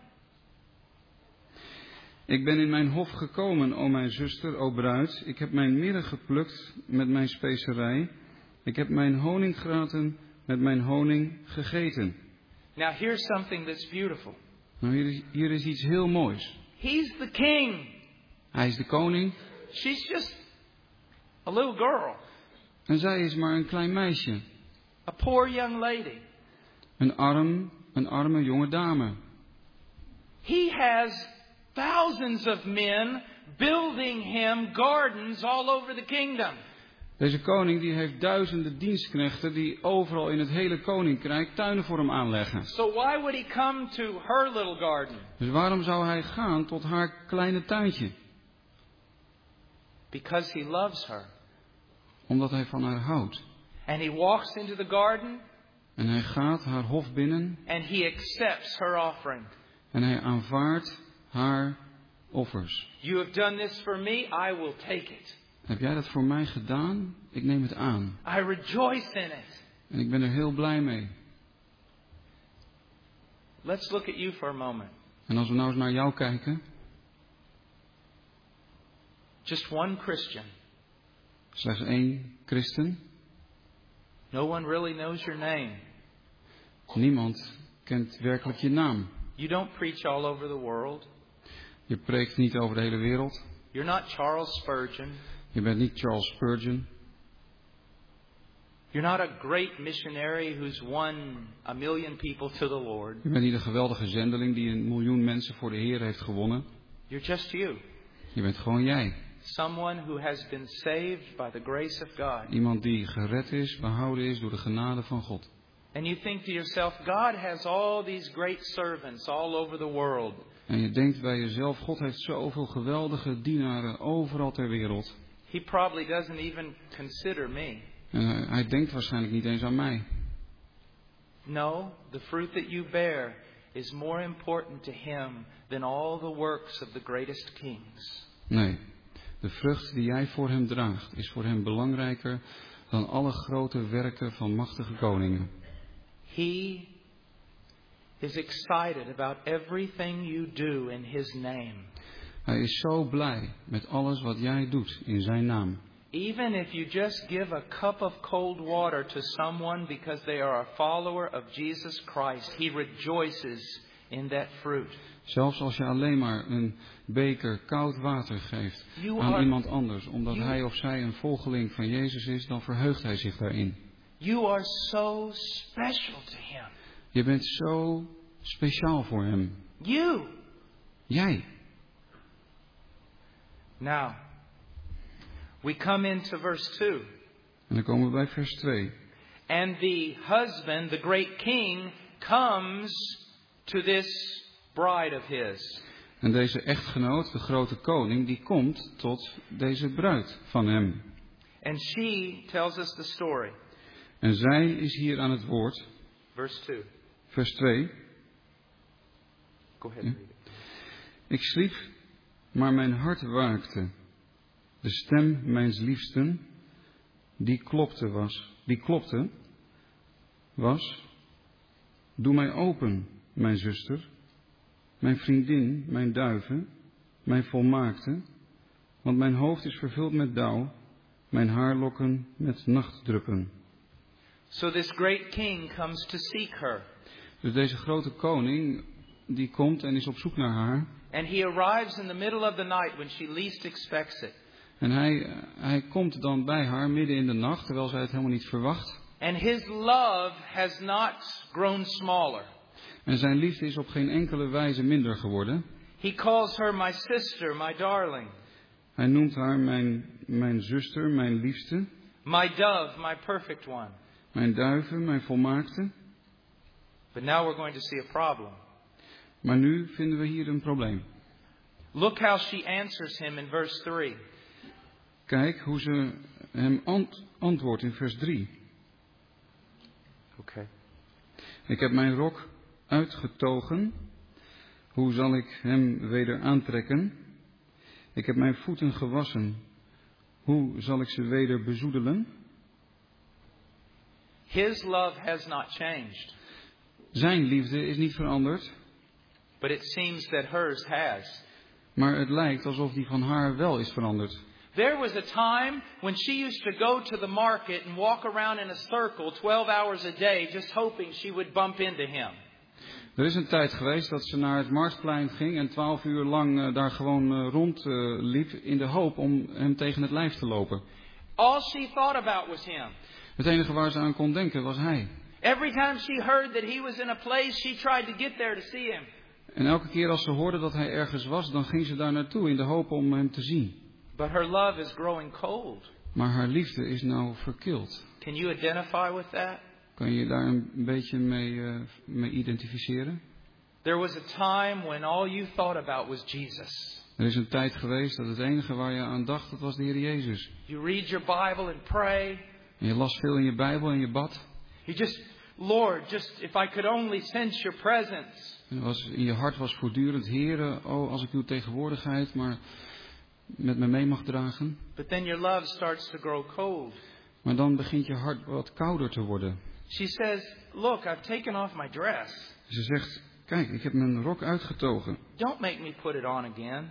Ik ben in mijn hof gekomen, o mijn zuster, o bruid. Ik heb mijn mirre geplukt met mijn specerij. Ik heb mijn honinggraten met mijn honing gegeten. Now here's something that's beautiful. Nou, hier is iets heel moois. He's the king. Hij is de koning. She's just a little girl. En zij is maar een klein meisje. A poor young lady. Een arme jonge dame. He has thousands of men building him gardens all over the kingdom. Deze koning die heeft duizenden dienstknechten die overal in het hele koninkrijk tuinen voor hem aanleggen. So why would he come to her little garden? Dus waarom zou hij gaan tot haar kleine tuintje? Because he loves her. Omdat hij van haar houdt. And he walks into the garden. En hij gaat haar hof binnen. And he accepts her offering. En hij aanvaardt haar offers. You have done this for me, I will take it. Heb jij dat voor mij gedaan? Ik neem het aan. I rejoice in it. En ik ben er heel blij mee. Let's look at you for a moment. En als we nou eens naar jou kijken. Just one Christian. Slechts één christen. No one really knows your name. Niemand kent werkelijk je naam. You don't preach all over the world. Je preekt niet over de hele wereld. You're not Charles Spurgeon. Je bent niet Charles Spurgeon. You're not a great missionary who's won 1 million people to the Lord. Je bent niet een geweldige zendeling die 1 miljoen mensen voor de Heer heeft gewonnen. You're just you. Je bent gewoon jij. Someone who has been saved by the grace of God. Iemand die gered is, behouden is door de genade van God. And you think to yourself, God has all these great servants all over the world. En je denkt bij jezelf, God heeft zoveel geweldige dienaren overal ter wereld. He probably doesn't even consider me. En hij denkt waarschijnlijk niet eens aan mij. No, the fruit that you bear is more important to him than all the works of the greatest kings. Nee, de vrucht die jij voor hem draagt is voor hem belangrijker dan alle grote werken van machtige koningen. He is excited about everything you do in his name. Hij is zo blij met alles wat jij doet in zijn naam. Even if you just give a cup of cold water to someone because they are a follower of Jesus Christ, he rejoices in that fruit. Zelfs als je alleen maar een beker koud water geeft aan iemand anders, omdat hij of zij een volgeling van Jezus is, dan verheugt hij zich daarin. You are so special to him. Je bent zo speciaal voor hem. You. Jij. Now, we come into verse 2. En dan komen we bij vers 2. And the husband, the great king, comes to this bride of his. En deze echtgenoot, de grote koning, die komt tot deze bruid van hem. And she tells us the story. En zij is hier aan het woord. Verse 2. Vers 2. Go ahead and read it. Ik sliep, maar mijn hart waakte. De stem mijns liefsten, die klopte was. Doe mij open, mijn zuster. mijn vriendin, mijn duive, mijn volmaakte, want mijn hoofd is vervuld met dauw, mijn haarlokken met nachtdruppen. So this great king comes to seek her. Dus deze grote koning, die komt en is op zoek naar haar. And he arrives in the middle of the night when she least expects it. En hij komt dan bij haar midden in de nacht, terwijl zij het helemaal niet verwacht. And his love has not grown smaller. En zijn liefde is op geen enkele wijze minder geworden. He calls her my sister, my darling. Hij noemt haar mijn zuster, mijn liefste. My dove, my perfect one. Mijn duive, mijn volmaakte. But now we're going to see a problem. Maar nu vinden we hier een probleem. Look how she answers him in verse 3. Kijk hoe ze hem antwoordt in vers 3. Okay. Ik heb mijn rok uitgetogen. Hoe zal ik hem weder aantrekken? Ik heb mijn voeten gewassen. Hoe zal ik ze weder bezoedelen? His love has not changed. Zijn liefde is niet veranderd. But it seems that hers has. Maar het lijkt alsof die van haar wel is veranderd. There was a time when she used to go to the market and walk around in a circle 12 hours a day just hoping she would bump into him. Er is een tijd geweest dat ze naar het marktplein ging en 12 uur lang daar gewoon rondliep in de hoop om hem tegen het lijf te lopen. All she thought about was him. Het enige waar ze aan kon denken was hij. Every time she heard that he was in a place, she tried to get there to see him. En elke keer als ze hoorde dat hij ergens was, dan ging ze daar naartoe in de hoop om hem te zien. But her love is growing cold. Maar haar liefde is nou verkild. Can you identify with that? Kan je daar een beetje mee identificeren? There was a time when all you thought about was Jesus. Er is een tijd geweest dat het enige waar je aan dacht, dat was de Heer Jezus. You read your Bible and pray. En je las veel in je Bijbel en je bad. You just, Lord, just if I could only sense your presence. En in je hart was voortdurend, Heere, oh, als ik uw tegenwoordigheid maar met me mee mag dragen. But then your love starts to grow cold. Maar dan begint je hart wat kouder te worden. She says, look, I've taken off my dress. Ze zegt, kijk, ik heb mijn rok uitgetogen. Don't make me put it on again.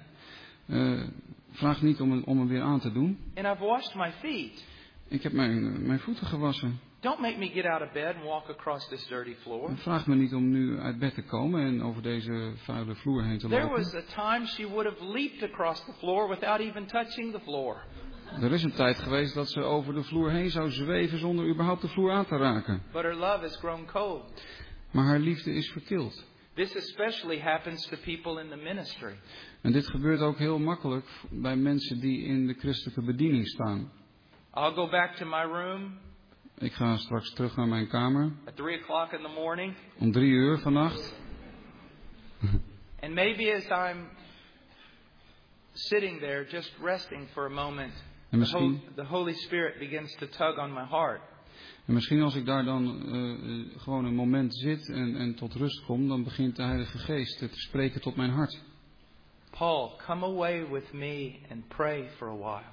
Vraag niet om hem weer aan te doen. And I've washed my feet. Ik heb mijn voeten gewassen. Don't make me get out of bed and walk across this dirty floor. Vraag me niet om nu uit bed te komen en over deze vuile vloer heen te There lopen. was a time she would have leaped across the floor without even touching the floor. Er is een tijd geweest dat ze over de vloer heen zou zweven zonder überhaupt de vloer aan te raken. But her love has grown cold. Maar haar liefde is verkild. This especially happens to people in the ministry. En dit gebeurt ook heel makkelijk bij mensen die in de christelijke bediening staan. I'll go back to my room. Ik ga straks terug naar mijn kamer. At 3 o'clock in the morning. Om 3 uur vannacht. And maybe as I'm sitting there just resting for a moment, En misschien, the Holy Spirit begins to tug on my heart. En misschien als ik daar dan gewoon een moment zit en tot rust kom, dan begint de Heilige Geest te spreken tot mijn hart. Paul, come away with me and pray for a while.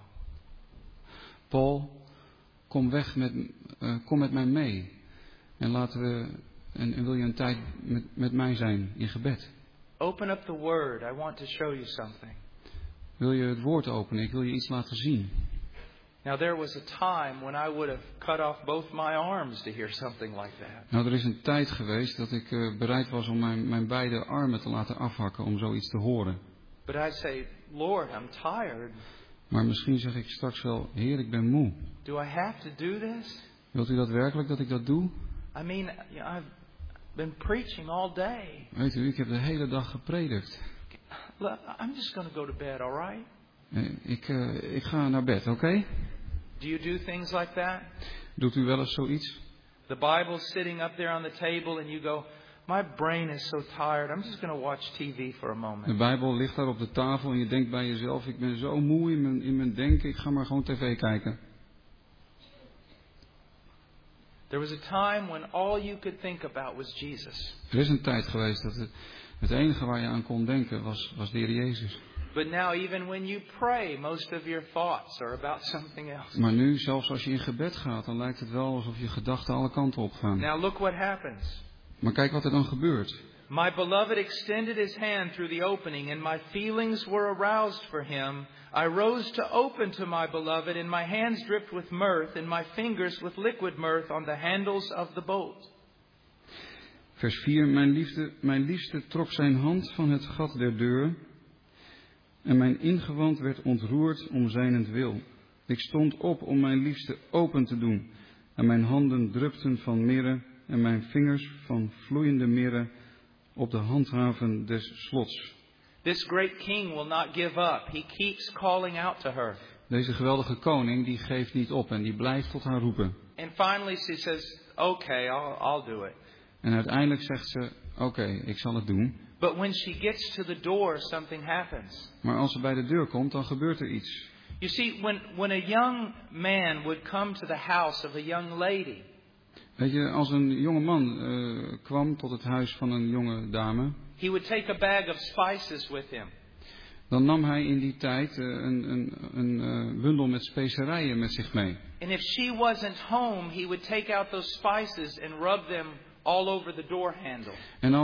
Paul, kom met mij mee. En wil je een tijd met mij zijn in gebed. Open up the word. I want to show you something. Wil je het woord openen? Ik wil je iets laten zien. Now there was a time when I would have cut off both my arms to hear something like that. Nou, er is een tijd geweest dat ik bereid was om mijn beide armen te laten afhakken om zoiets te horen. But I say, Lord, I'm tired. Maar misschien zeg ik straks wel, Heer, ik ben moe. Do I have to do this? Wilt u dat werkelijk dat ik dat doe? I mean, I've been preaching all day. Weet u, ik heb de hele dag gepredikt. I'm just going to go to bed, all right? Ik ga naar bed, oké? Do you do things like that? Doet u wel eens zoiets? The Bible's sitting up there on the table and you go, my brain is so tired, I'm just going to watch TV for a moment. De Bijbel ligt daar op de tafel en je denkt bij jezelf, ik ben zo moe in mijn denken, ik ga maar gewoon tv kijken. There was a time when all you could think about was Jesus. Er is een tijd geweest dat het enige waar je aan kon denken was de Heer Jezus. But now even when you pray, most of your thoughts are about something else. Maar nu, zelfs als je in gebed gaat, dan lijkt het wel alsof je gedachten alle kanten op gaan. Now look what happens. Maar kijk wat er dan gebeurt. My beloved extended his hand through the opening, and my feelings were aroused for him. I rose to open to my beloved, and my hands dripped with mirth, and my fingers with liquid mirth on the handles of the bolt. Vers 4. Mijn liefste trok zijn hand van het gat der deur, en mijn ingewand werd ontroerd om zijnentwil. Ik stond op om mijn liefste open te doen, en mijn handen drupten van mirre, en mijn vingers van vloeiende mirre op de handhaven des slots. This great king will not give up. He keeps calling out to her. Deze geweldige koning die geeft niet op en die blijft tot haar roepen. And finally she says, okay, I'll do it. En uiteindelijk zegt ze, oké, ik zal het doen. But when she gets to the door, something happens. Maar als ze bij de deur komt, dan gebeurt er iets. You see, when a young man would come to the house of a young lady, Weet je, als een jonge man kwam tot het huis van een jonge dame, he would take a bag of spices with him. dan nam hij in die tijd een bundel met specerijen met zich mee. And if she wasn't home, he would take out those spices and rub them all over the door handle. En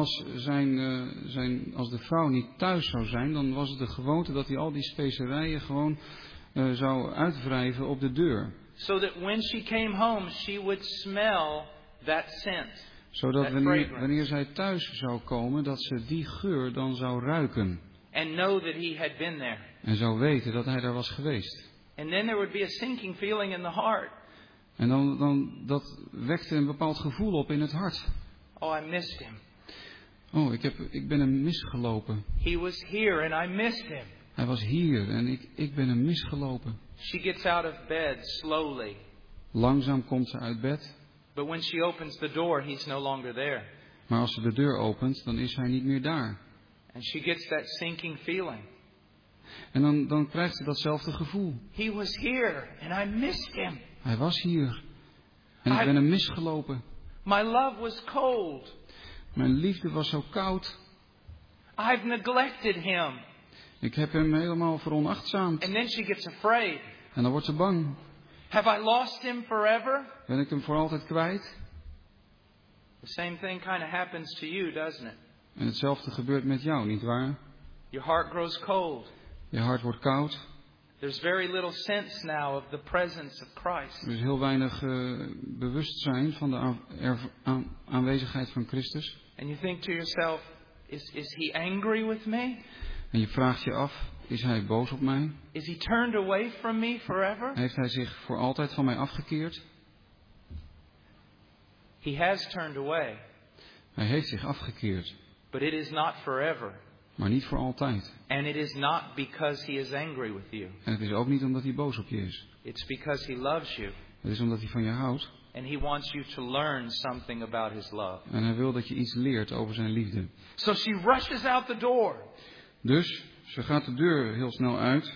als de vrouw niet thuis zou zijn, dan was het de gewoonte dat hij al die specerijen gewoon zou uitwrijven op de deur. So that when she came home, she would smell that scent. Zodat wanneer zij thuis zou komen, dat ze die geur dan zou ruiken. And know that he had been there. En zou weten dat hij daar was geweest. And then there would be a sinking feeling in the heart. En dan dat wekte een bepaald gevoel op in het hart. Oh, I missed him. Oh, ik ben hem misgelopen. He was here and I missed him. Hij was hier en ik ben hem misgelopen. She gets out of bed slowly. Langzaam komt ze uit bed. But when she opens the door, he's no longer there. Maar als ze de deur opent, dan is hij niet meer daar. And she gets that sinking feeling. En dan krijgt ze datzelfde gevoel. He was here and I missed him. Hij was hier. En ik ben hem misgelopen. My love was cold. Mijn liefde was zo koud. I've neglected him. Ik heb hem helemaal veronachtzaamd. And then she gets afraid. En dan wordt ze bang. Have I lost him forever? Ben ik hem voor altijd kwijt? The same thing kind of happens to you, doesn't it? En hetzelfde gebeurt met jou, nietwaar? Your heart grows cold. Je hart wordt koud. There's very little sense now of the presence of Christ. Er is heel weinig bewustzijn van de aanwezigheid van Christus. And you think to yourself, is he angry with me? En je vraagt je af, is hij boos op mij? Is he turned away from me forever? Heeft hij zich voor altijd van mij afgekeerd? He has turned away. Hij heeft zich afgekeerd. But it is not forever. Maar niet voor altijd. And it is not because he is angry with you. En het is ook niet omdat hij boos op je is. It's because he loves you. Het is omdat hij van je houdt. And he wants you to learn something about his love. En hij wil dat je iets leert over zijn liefde. So she rushes out the door. Dus ze gaat de deur heel snel uit.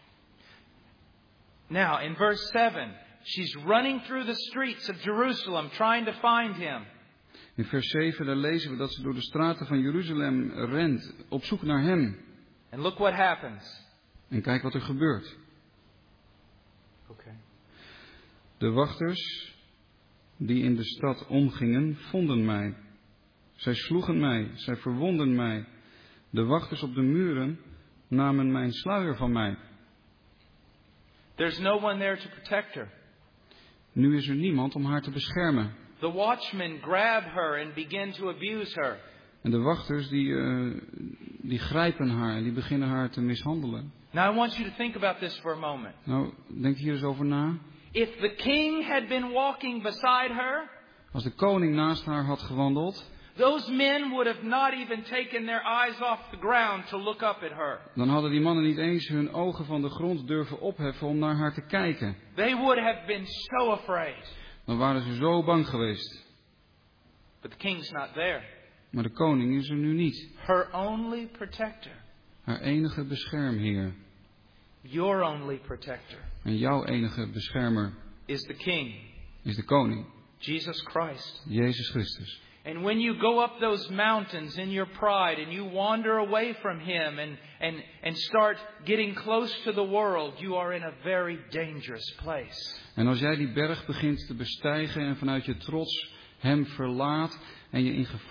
Now, in verse 7, she's running through the streets of Jerusalem trying to find him. In vers 7 daar lezen we dat ze door de straten van Jeruzalem rent op zoek naar hem. And look what happens. En kijk wat er gebeurt. Okay. De wachters die in de stad omgingen, vonden mij. Zij sloegen mij, zij verwonden mij. De wachters op de muren namen mijn sluier van mij. There's no one there to protect her. Nu is er niemand om haar te beschermen. The watchmen grab her and begin to abuse her. En de wachters die grijpen haar en die beginnen haar te mishandelen. Now I want you to think about this for a moment. Nou, denk hier eens over na. If the king had been walking beside her, Als de koning naast haar had gewandeld, those men would have not even taken their eyes off the ground to look up at her. dan hadden die mannen niet eens hun ogen van de grond durven opheffen om naar haar te kijken. They would have been so afraid. Dan waren ze zo bang geweest. But the king's not there. Maar de koning is er nu niet. Her only protector. Haar enige beschermheer. Your only protector. En jouw enige beschermer Is the king. is de koning. Jesus Christ. Jezus Christus. And when you go up those mountains in your pride and you wander away from him and start getting close to the world, you are in a very dangerous place. En als jij die berg begint te bestijgen en vanuit je trots hem verlaat en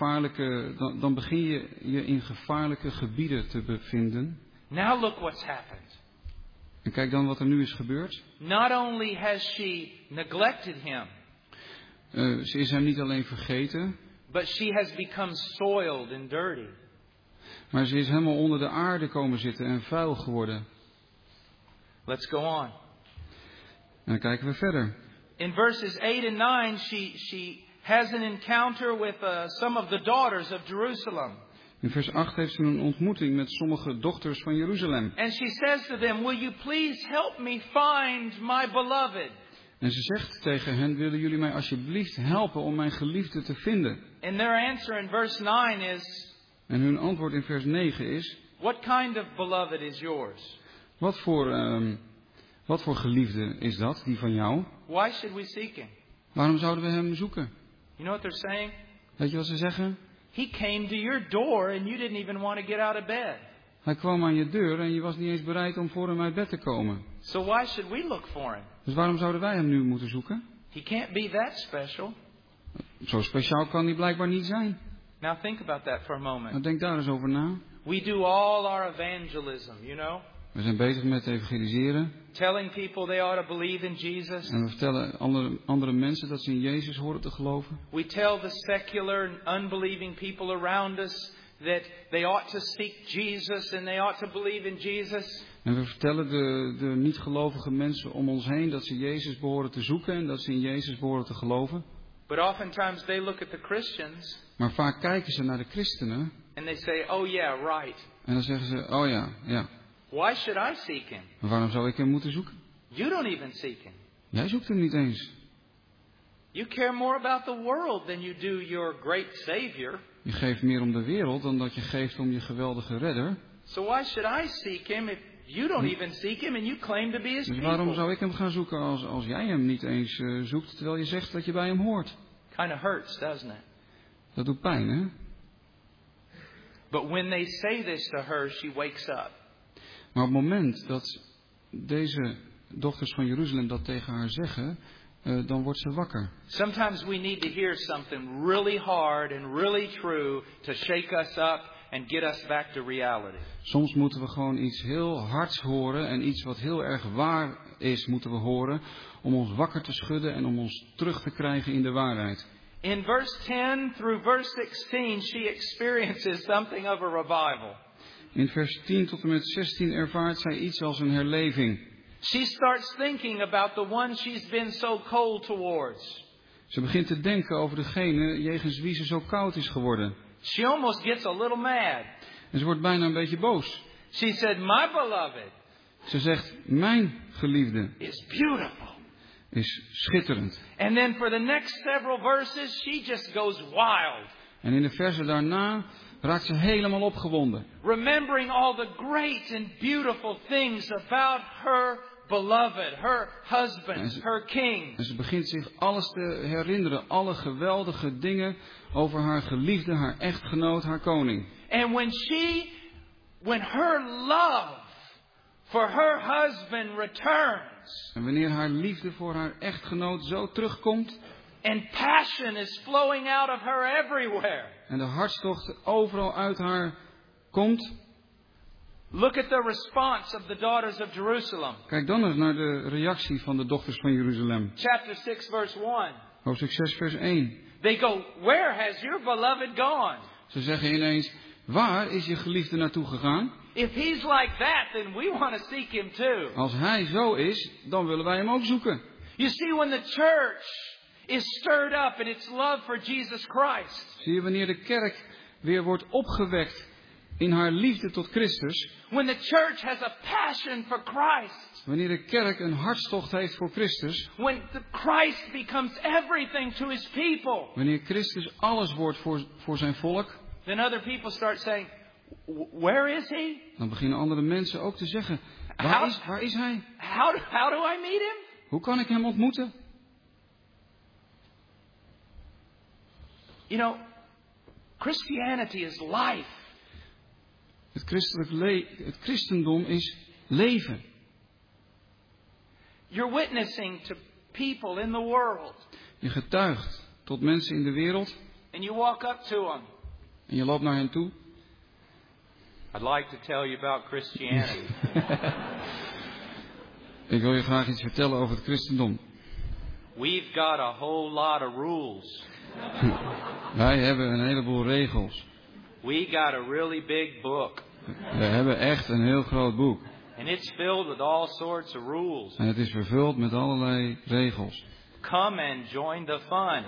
dan begin je je in gevaarlijke gebieden te bevinden. Now look what's happened. En kijk dan wat er nu is gebeurd. Not only has she neglected him, Ze is hem niet alleen vergeten, but she has become soiled and dirty. maar ze is helemaal onder de aarde komen zitten en vuil geworden. Let's go on. En dan kijken we verder. In verses 8 and 9, she has an encounter with some of the daughters of Jerusalem. In vers 8 heeft ze een ontmoeting met sommige dochters van Jeruzalem. And she says to them, "Will you please help me find my beloved?" En ze zegt tegen hen, willen jullie mij alsjeblieft helpen om mijn geliefde te vinden? And their answer in verse 9 is, En hun antwoord in vers 9 is, "What kind of beloved is yours?" wat voor geliefde is dat, die van jou? Why should we seek him? Waarom zouden we hem zoeken? You know what they're saying? Weet je wat ze zeggen? He came to your door and you didn't even want to get out of bed. Hij kwam aan je deur en je was niet eens bereid om voor hem uit bed te komen. So why should we look for him? Dus waarom zouden wij hem nu moeten zoeken? He can't be that special. Zo speciaal kan hij blijkbaar niet zijn. Now think about that for a moment. Nou, denk daar eens over na. We do all our evangelism, you know? We zijn bezig met evangeliseren. Telling people they ought to believe in Jesus. En we vertellen andere mensen dat ze in Jezus horen te geloven. We tell the secular and unbelieving people around us that they ought to seek Jesus and they ought to believe in Jesus. En we vertellen de niet-gelovige mensen om ons heen dat ze Jezus behoren te zoeken en dat ze in Jezus behoren te geloven. But oftentimes they look at the Christians Maar vaak kijken ze naar de christenen and they say, "Oh yeah, right. en dan zeggen ze, oh ja. Why should I seek him? Maar waarom zou ik hem moeten zoeken? You don't even seek him. Jij zoekt hem niet eens. You care more about the world than you do your great Savior. Je geeft meer om de wereld dan dat je geeft om je geweldige redder. So why should I seek him if you don't even seek him and you claim to be his Dus waarom people?" zou ik hem gaan zoeken als jij hem niet eens zoekt, terwijl je zegt dat je bij hem hoort? Kind of hurts, doesn't it? Dat doet pijn, hè? But when they say this to her, she wakes up. Maar op het moment dat deze dochters van Jeruzalem dat tegen haar zeggen, dan wordt ze wakker. Sometimes we need to hear something really hard and really true to shake us up and get us back to reality. Soms moeten we gewoon iets heel hards horen en iets wat heel erg waar is moeten we horen om ons wakker te schudden en om ons terug te krijgen in de waarheid. In verse 10 through verse 16, she experiences something of a revival. In vers 10 tot en met 16 ervaart zij iets als een herleving. She starts thinking about the one she's been so cold towards. Ze begint te denken over degene jegens wie ze zo koud is geworden. She almost gets a little mad. En ze wordt bijna een beetje boos. She said, "My beloved Ze zegt, mijn geliefde is beautiful." is schitterend. And then for the next several verses, she just goes wild. En in de versen daarna raakt ze helemaal opgewonden. Remembering all the great and beautiful things about her beloved, her husband, her king. En ze begint zich alles te herinneren. Alle geweldige dingen over haar geliefde, haar echtgenoot, haar koning. And when her love for her husband returns. En wanneer haar liefde voor haar echtgenoot zo terugkomt. And passion is flowing out of her everywhere. En de hartstocht overal uit haar komt. Look at the response of the daughters of Jerusalem. Kijk dan eens naar de reactie van de dochters van Jeruzalem. Chapter 6 verse 1. Hoofdstuk 6 vers 1. They go, "Where has your beloved gone?" Ze zeggen ineens, waar is je geliefde naartoe gegaan? If he's like that, then we want to seek him too. Als hij zo is, dan willen wij hem ook zoeken. You see, when the church is stirred up in its love for Jesus Christ. Zie je wanneer de kerk weer wordt opgewekt in haar liefde tot Christus. When the church has a passion for Christ. Wanneer de kerk een hartstocht heeft voor Christus. When Christ becomes everything to his people. Wanneer Christus alles wordt voor zijn volk. Then other people start saying, "Where is he?" Dan beginnen andere mensen ook te zeggen, waar is hij? How do I meet him? Hoe kan ik hem ontmoeten? You know, Christianity is life. Het christendom is leven. You're witnessing to people in the world. Je getuigt tot mensen in de wereld. And you walk up to them. En je loopt naar hen toe. I'd like to tell you about Christianity. Ik wil je graag iets vertellen over het christendom. We've got a whole lot of rules. Wij hebben een heleboel regels. We got a really big book. We hebben echt een heel groot boek. And it's filled with all sorts of rules. En het is vervuld met allerlei regels. Come and join the fun.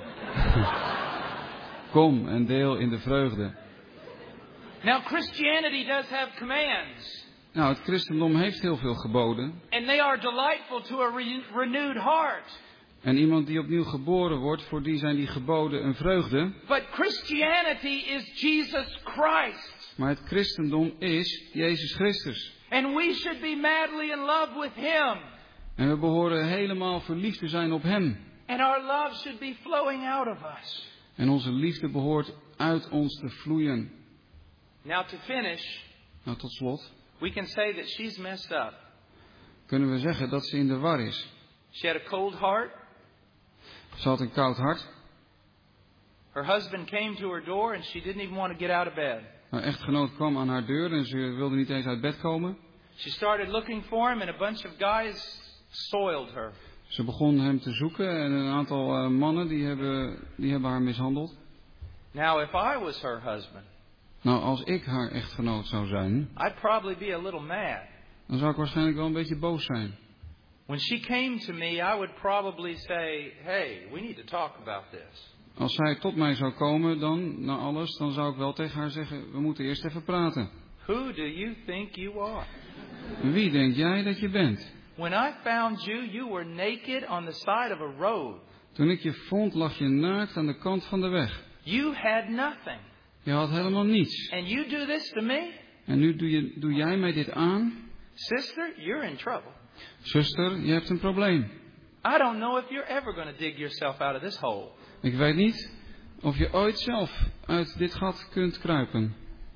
Kom en deel in de vreugde. Now, Christianity does have commands. Nou, het christendom heeft heel veel geboden. And they are delightful to a renewed heart. En iemand die opnieuw geboren wordt, voor die zijn die geboden een vreugde. But Christianity is Jesus Christ. Maar het christendom is Jezus Christus. And we should be madly in love with Him. En we behoren helemaal verliefd te zijn op Hem. And our love should be flowing out of us. En onze liefde behoort uit ons te vloeien. Now to finish, Nou, tot slot we can say that she's messed up. kunnen we zeggen dat ze in de war is. She had a cold heart. Ze had een koud hart. Her husband came to her door and she didn't even want to get out of bed. Haar echtgenoot kwam aan haar deur en ze wilde niet eens uit bed komen. She started looking for him and a bunch of guys soiled her. Ze begon hem te zoeken en een aantal mannen die hebben haar mishandeld. Now, if I was her husband, Nou, als ik haar echtgenoot zou zijn, I'd probably be a little mad. dan zou ik waarschijnlijk wel een beetje boos zijn. When she came to me, I would probably say, hey, we need to talk about this. Als zij tot mij zou komen, dan, na alles, dan zou ik wel tegen haar zeggen, we moeten eerst even praten. Who do you think you are? Wie denk jij dat je bent? When I found you, you were naked on the side of a road. Toen ik je vond, lag je naakt aan de kant van de weg. You had nothing. Je had helemaal niets. And you do this to me? En nu doe jij mij dit aan? Sister, you're in trouble. Zuster, je hebt een probleem. I don't know if you're ever going to dig yourself out of this hole. Ik weet niet of je ooit zelf uit dit gat kunt kruipen.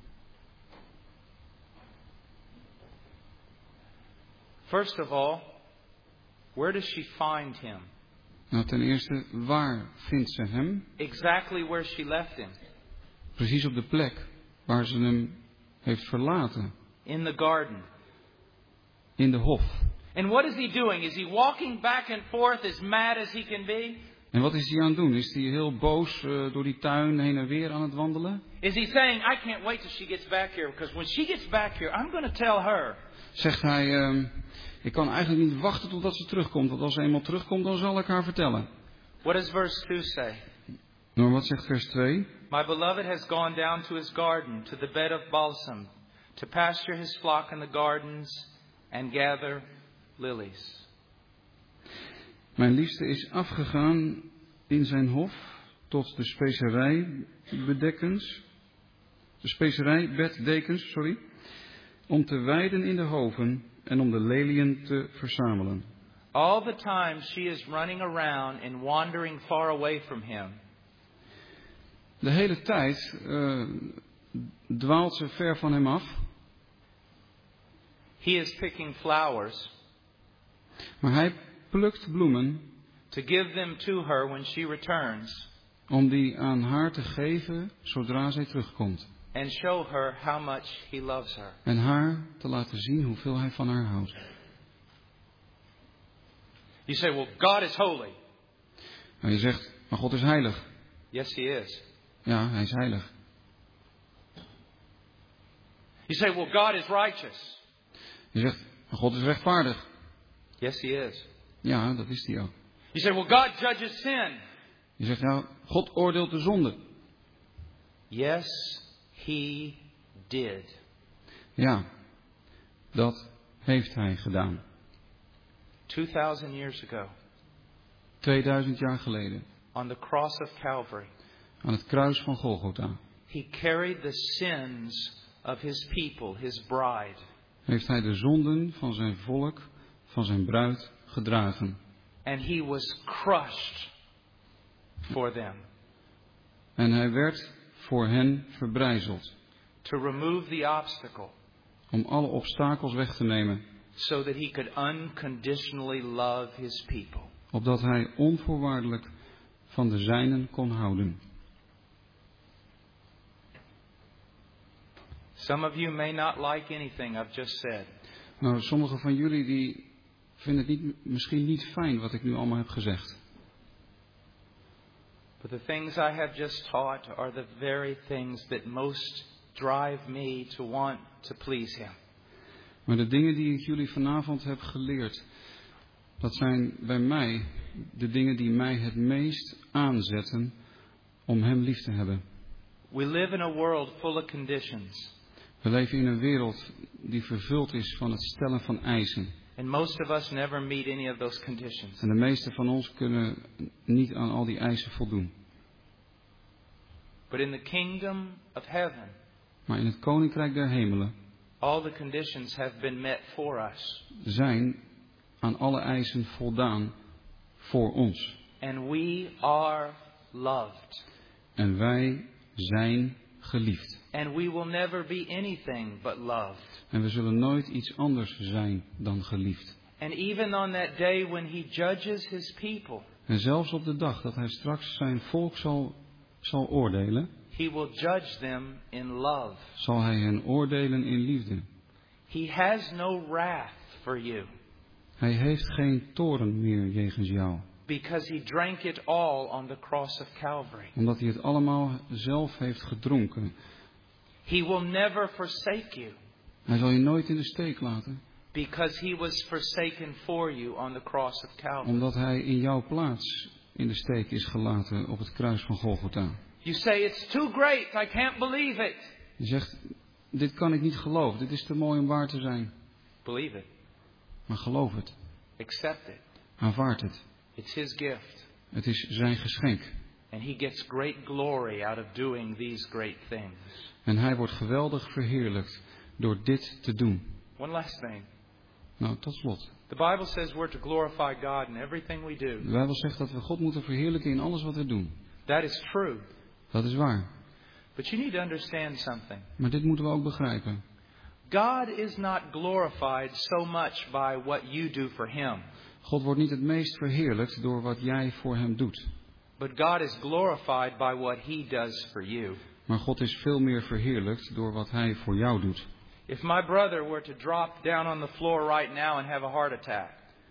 First of all, where does she find him? Nou, ten eerste, waar vindt ze hem? Exactly where she left him. Precies op de plek waar ze hem heeft verlaten. In the garden. In de hof. And what is he doing? Is he walking back and forth as mad as he can be? En wat is hij aan het doen? Is hij heel boos door die tuin heen en weer aan het wandelen? Is he saying, I can't wait till she gets back here, because when she gets back here, I'm going to tell her. Zegt hij, ik kan eigenlijk niet wachten totdat ze terugkomt. Want als ze eenmaal terugkomt, dan zal ik haar vertellen. What does verse 2 say? Nou, wat zegt vers 2? My beloved has gone down to his garden, to the bed of balsam, to pasture his flock in the gardens and gather lilies. Mijn liefste is afgegaan in zijn hof tot de specerijbeddekens, om te weiden in de hoven en om de leliën te verzamelen. All the time she is running around and wandering far away from him. De hele tijd dwaalt ze ver van hem af. He is picking flowers. Maar hij plukt bloemen. To give them to her when she returns. Om die aan haar te geven zodra zij terugkomt. And show her how much he loves her. En haar te laten zien hoeveel hij van haar houdt. You say, well, God is holy. En je zegt, maar God is heilig. Yes, he is. Ja, hij is heilig. You say, well, God is righteous. Je zegt, maar God is rechtvaardig. Yes, he is. Ja, dat is hij ook. You say, well, God judges sin. Je zegt, nou, God oordeelt de zonde. Yes, he did. Ja, dat heeft hij gedaan. 2000 years ago. 2000 jaar geleden. On the cross of Calvary. Aan het kruis van Golgotha. He carried the sins of his people, his bride. Heeft hij de zonden van zijn volk, van zijn bruid gedragen. And he was crushed for them. En hij werd voor hen verbrijzeld. To remove the obstacle. Om alle obstakels weg te nemen. So that he could unconditionally love his people. Opdat hij onvoorwaardelijk van de zijnen kon houden. Some of you may not like anything I've just said. Nou, sommigen van jullie die vinden het misschien niet fijn wat ik nu allemaal heb gezegd. But the things I have just taught are the very things that most drive me to want to please Him. Maar de dingen die ik jullie vanavond heb geleerd, dat zijn bij mij de dingen die mij het meest aanzetten om Hem lief te hebben. We live in a world full of conditions. We leven in een wereld die vervuld is van het stellen van eisen. And most of us never meet any of those conditions. En de meeste van ons kunnen niet aan al die eisen voldoen. But in the kingdom of heaven, Maar in het koninkrijk der hemelen all the conditions have been met for us. zijn aan alle eisen voldaan voor ons. And we are loved. En wij zijn geliefd. And we will never be anything but loved. En we zullen nooit iets anders zijn dan geliefd. And even on that day when He judges His people, En zelfs op de dag dat Hij straks zijn volk zal oordelen, He will judge them in love. zal Hij hen oordelen in liefde. He has no wrath for you. Hij heeft geen toorn meer jegens jou. Because He drank it all on the cross of Calvary. Omdat Hij het allemaal zelf heeft gedronken. He will never forsake you. Hij zal je nooit in de steek laten. Because He was forsaken for you on the cross of Calvary. Omdat Hij in jouw plaats in de steek is gelaten op het kruis van Golgotha. You say, it's too great, I can't believe it. Je zegt, dit kan ik niet geloven, dit is te mooi om waar te zijn. Believe it. Maar geloof het. Accept it. Aanvaard het. It's His gift. Het is zijn geschenk. And He gets great glory out of doing these great things. En Hij wordt geweldig verheerlijkt door dit te doen. One last thing. Nou, tot slot. The Bible says we're to glorify God in everything we do. De Bijbel zegt dat we God moeten verheerlijken in alles wat we doen. That is true. Dat is waar. But you need to understand something. Maar dit moeten we ook begrijpen. God is not glorified so much by what you do for Him. God wordt niet het meest verheerlijkt door wat jij voor Hem doet. But God is glorified by what He does for you. Maar God is veel meer verheerlijkt door wat Hij voor jou doet. If my brother were to drop down on the floor right now and have a heart attack.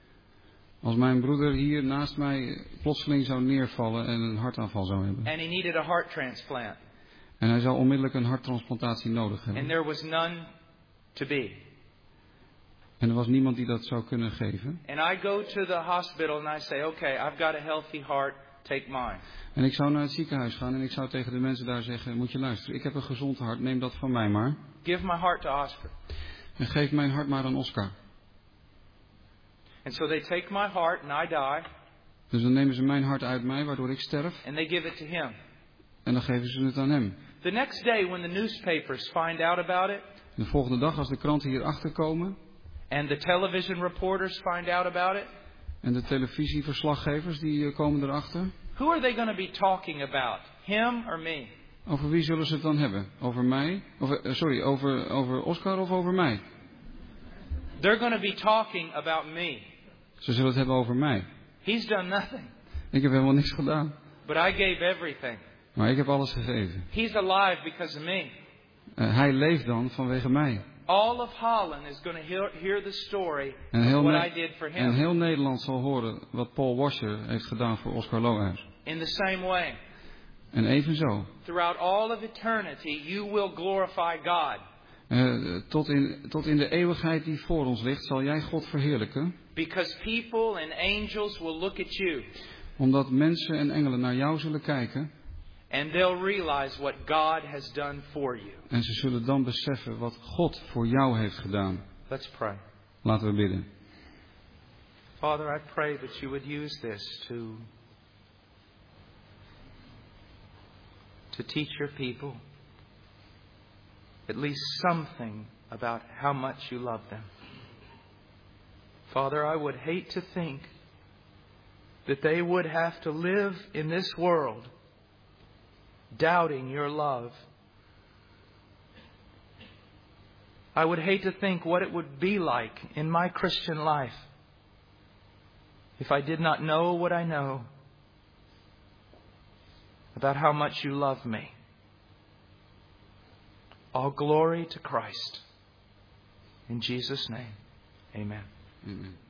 Als mijn broeder hier naast mij plotseling zou neervallen en een hartaanval zou hebben. And he needed a heart transplant. En hij zou onmiddellijk een harttransplantatie nodig And hebben. there was none to be. En er was niemand die dat zou kunnen geven. And I go to the hospital and I say, okay, I've got a healthy heart, take mine. En ik zou naar het ziekenhuis gaan en ik zou tegen de mensen daar zeggen, moet je luisteren, ik heb een gezond hart, neem dat van mij maar. Give my heart to Oscar. En geef mijn hart maar aan Oscar. And so they take my heart and I die. Dus dan nemen ze mijn hart uit mij, waardoor ik sterf. And they give it to him. En dan geven ze het aan hem. The next day when the newspapers find out about it. De volgende dag als de kranten hierachter komen. And the television reporters find out about it. En de televisieverslaggevers die komen erachter. Who are they going to be talking about? Him or me? Over wie zullen ze het dan hebben? Over mij? Over Oscar of over mij? They're going to be talking about me. Ze zullen het hebben over mij. He's done nothing. Ik heb helemaal niks gedaan. But I gave everything. Maar ik heb alles gegeven. He's alive because of me. Hij leeft dan vanwege mij. All of Holland is going to hear the story En of what I did for en him. heel Nederland zal horen wat Paul Washer heeft gedaan voor Oscar Lohuis. In the same way. En evenzo. Throughout all of eternity, you will glorify God. Tot in de eeuwigheid die voor ons ligt, zal jij God verheerlijken. Because people and angels will look at you. Omdat mensen en engelen naar jou zullen kijken. And they'll realize what God has done for you. En ze zullen dan beseffen wat God voor jou heeft gedaan. Let's pray. Laten we bidden. Father, I pray that you would use this to teach your people at least something about how much you love them. Father, I would hate to think that they would have to live in this world doubting your love. I would hate to think what it would be like in my Christian life if I did not know what I know. about how much you love me. All glory to Christ. In Jesus' name, amen. Amen.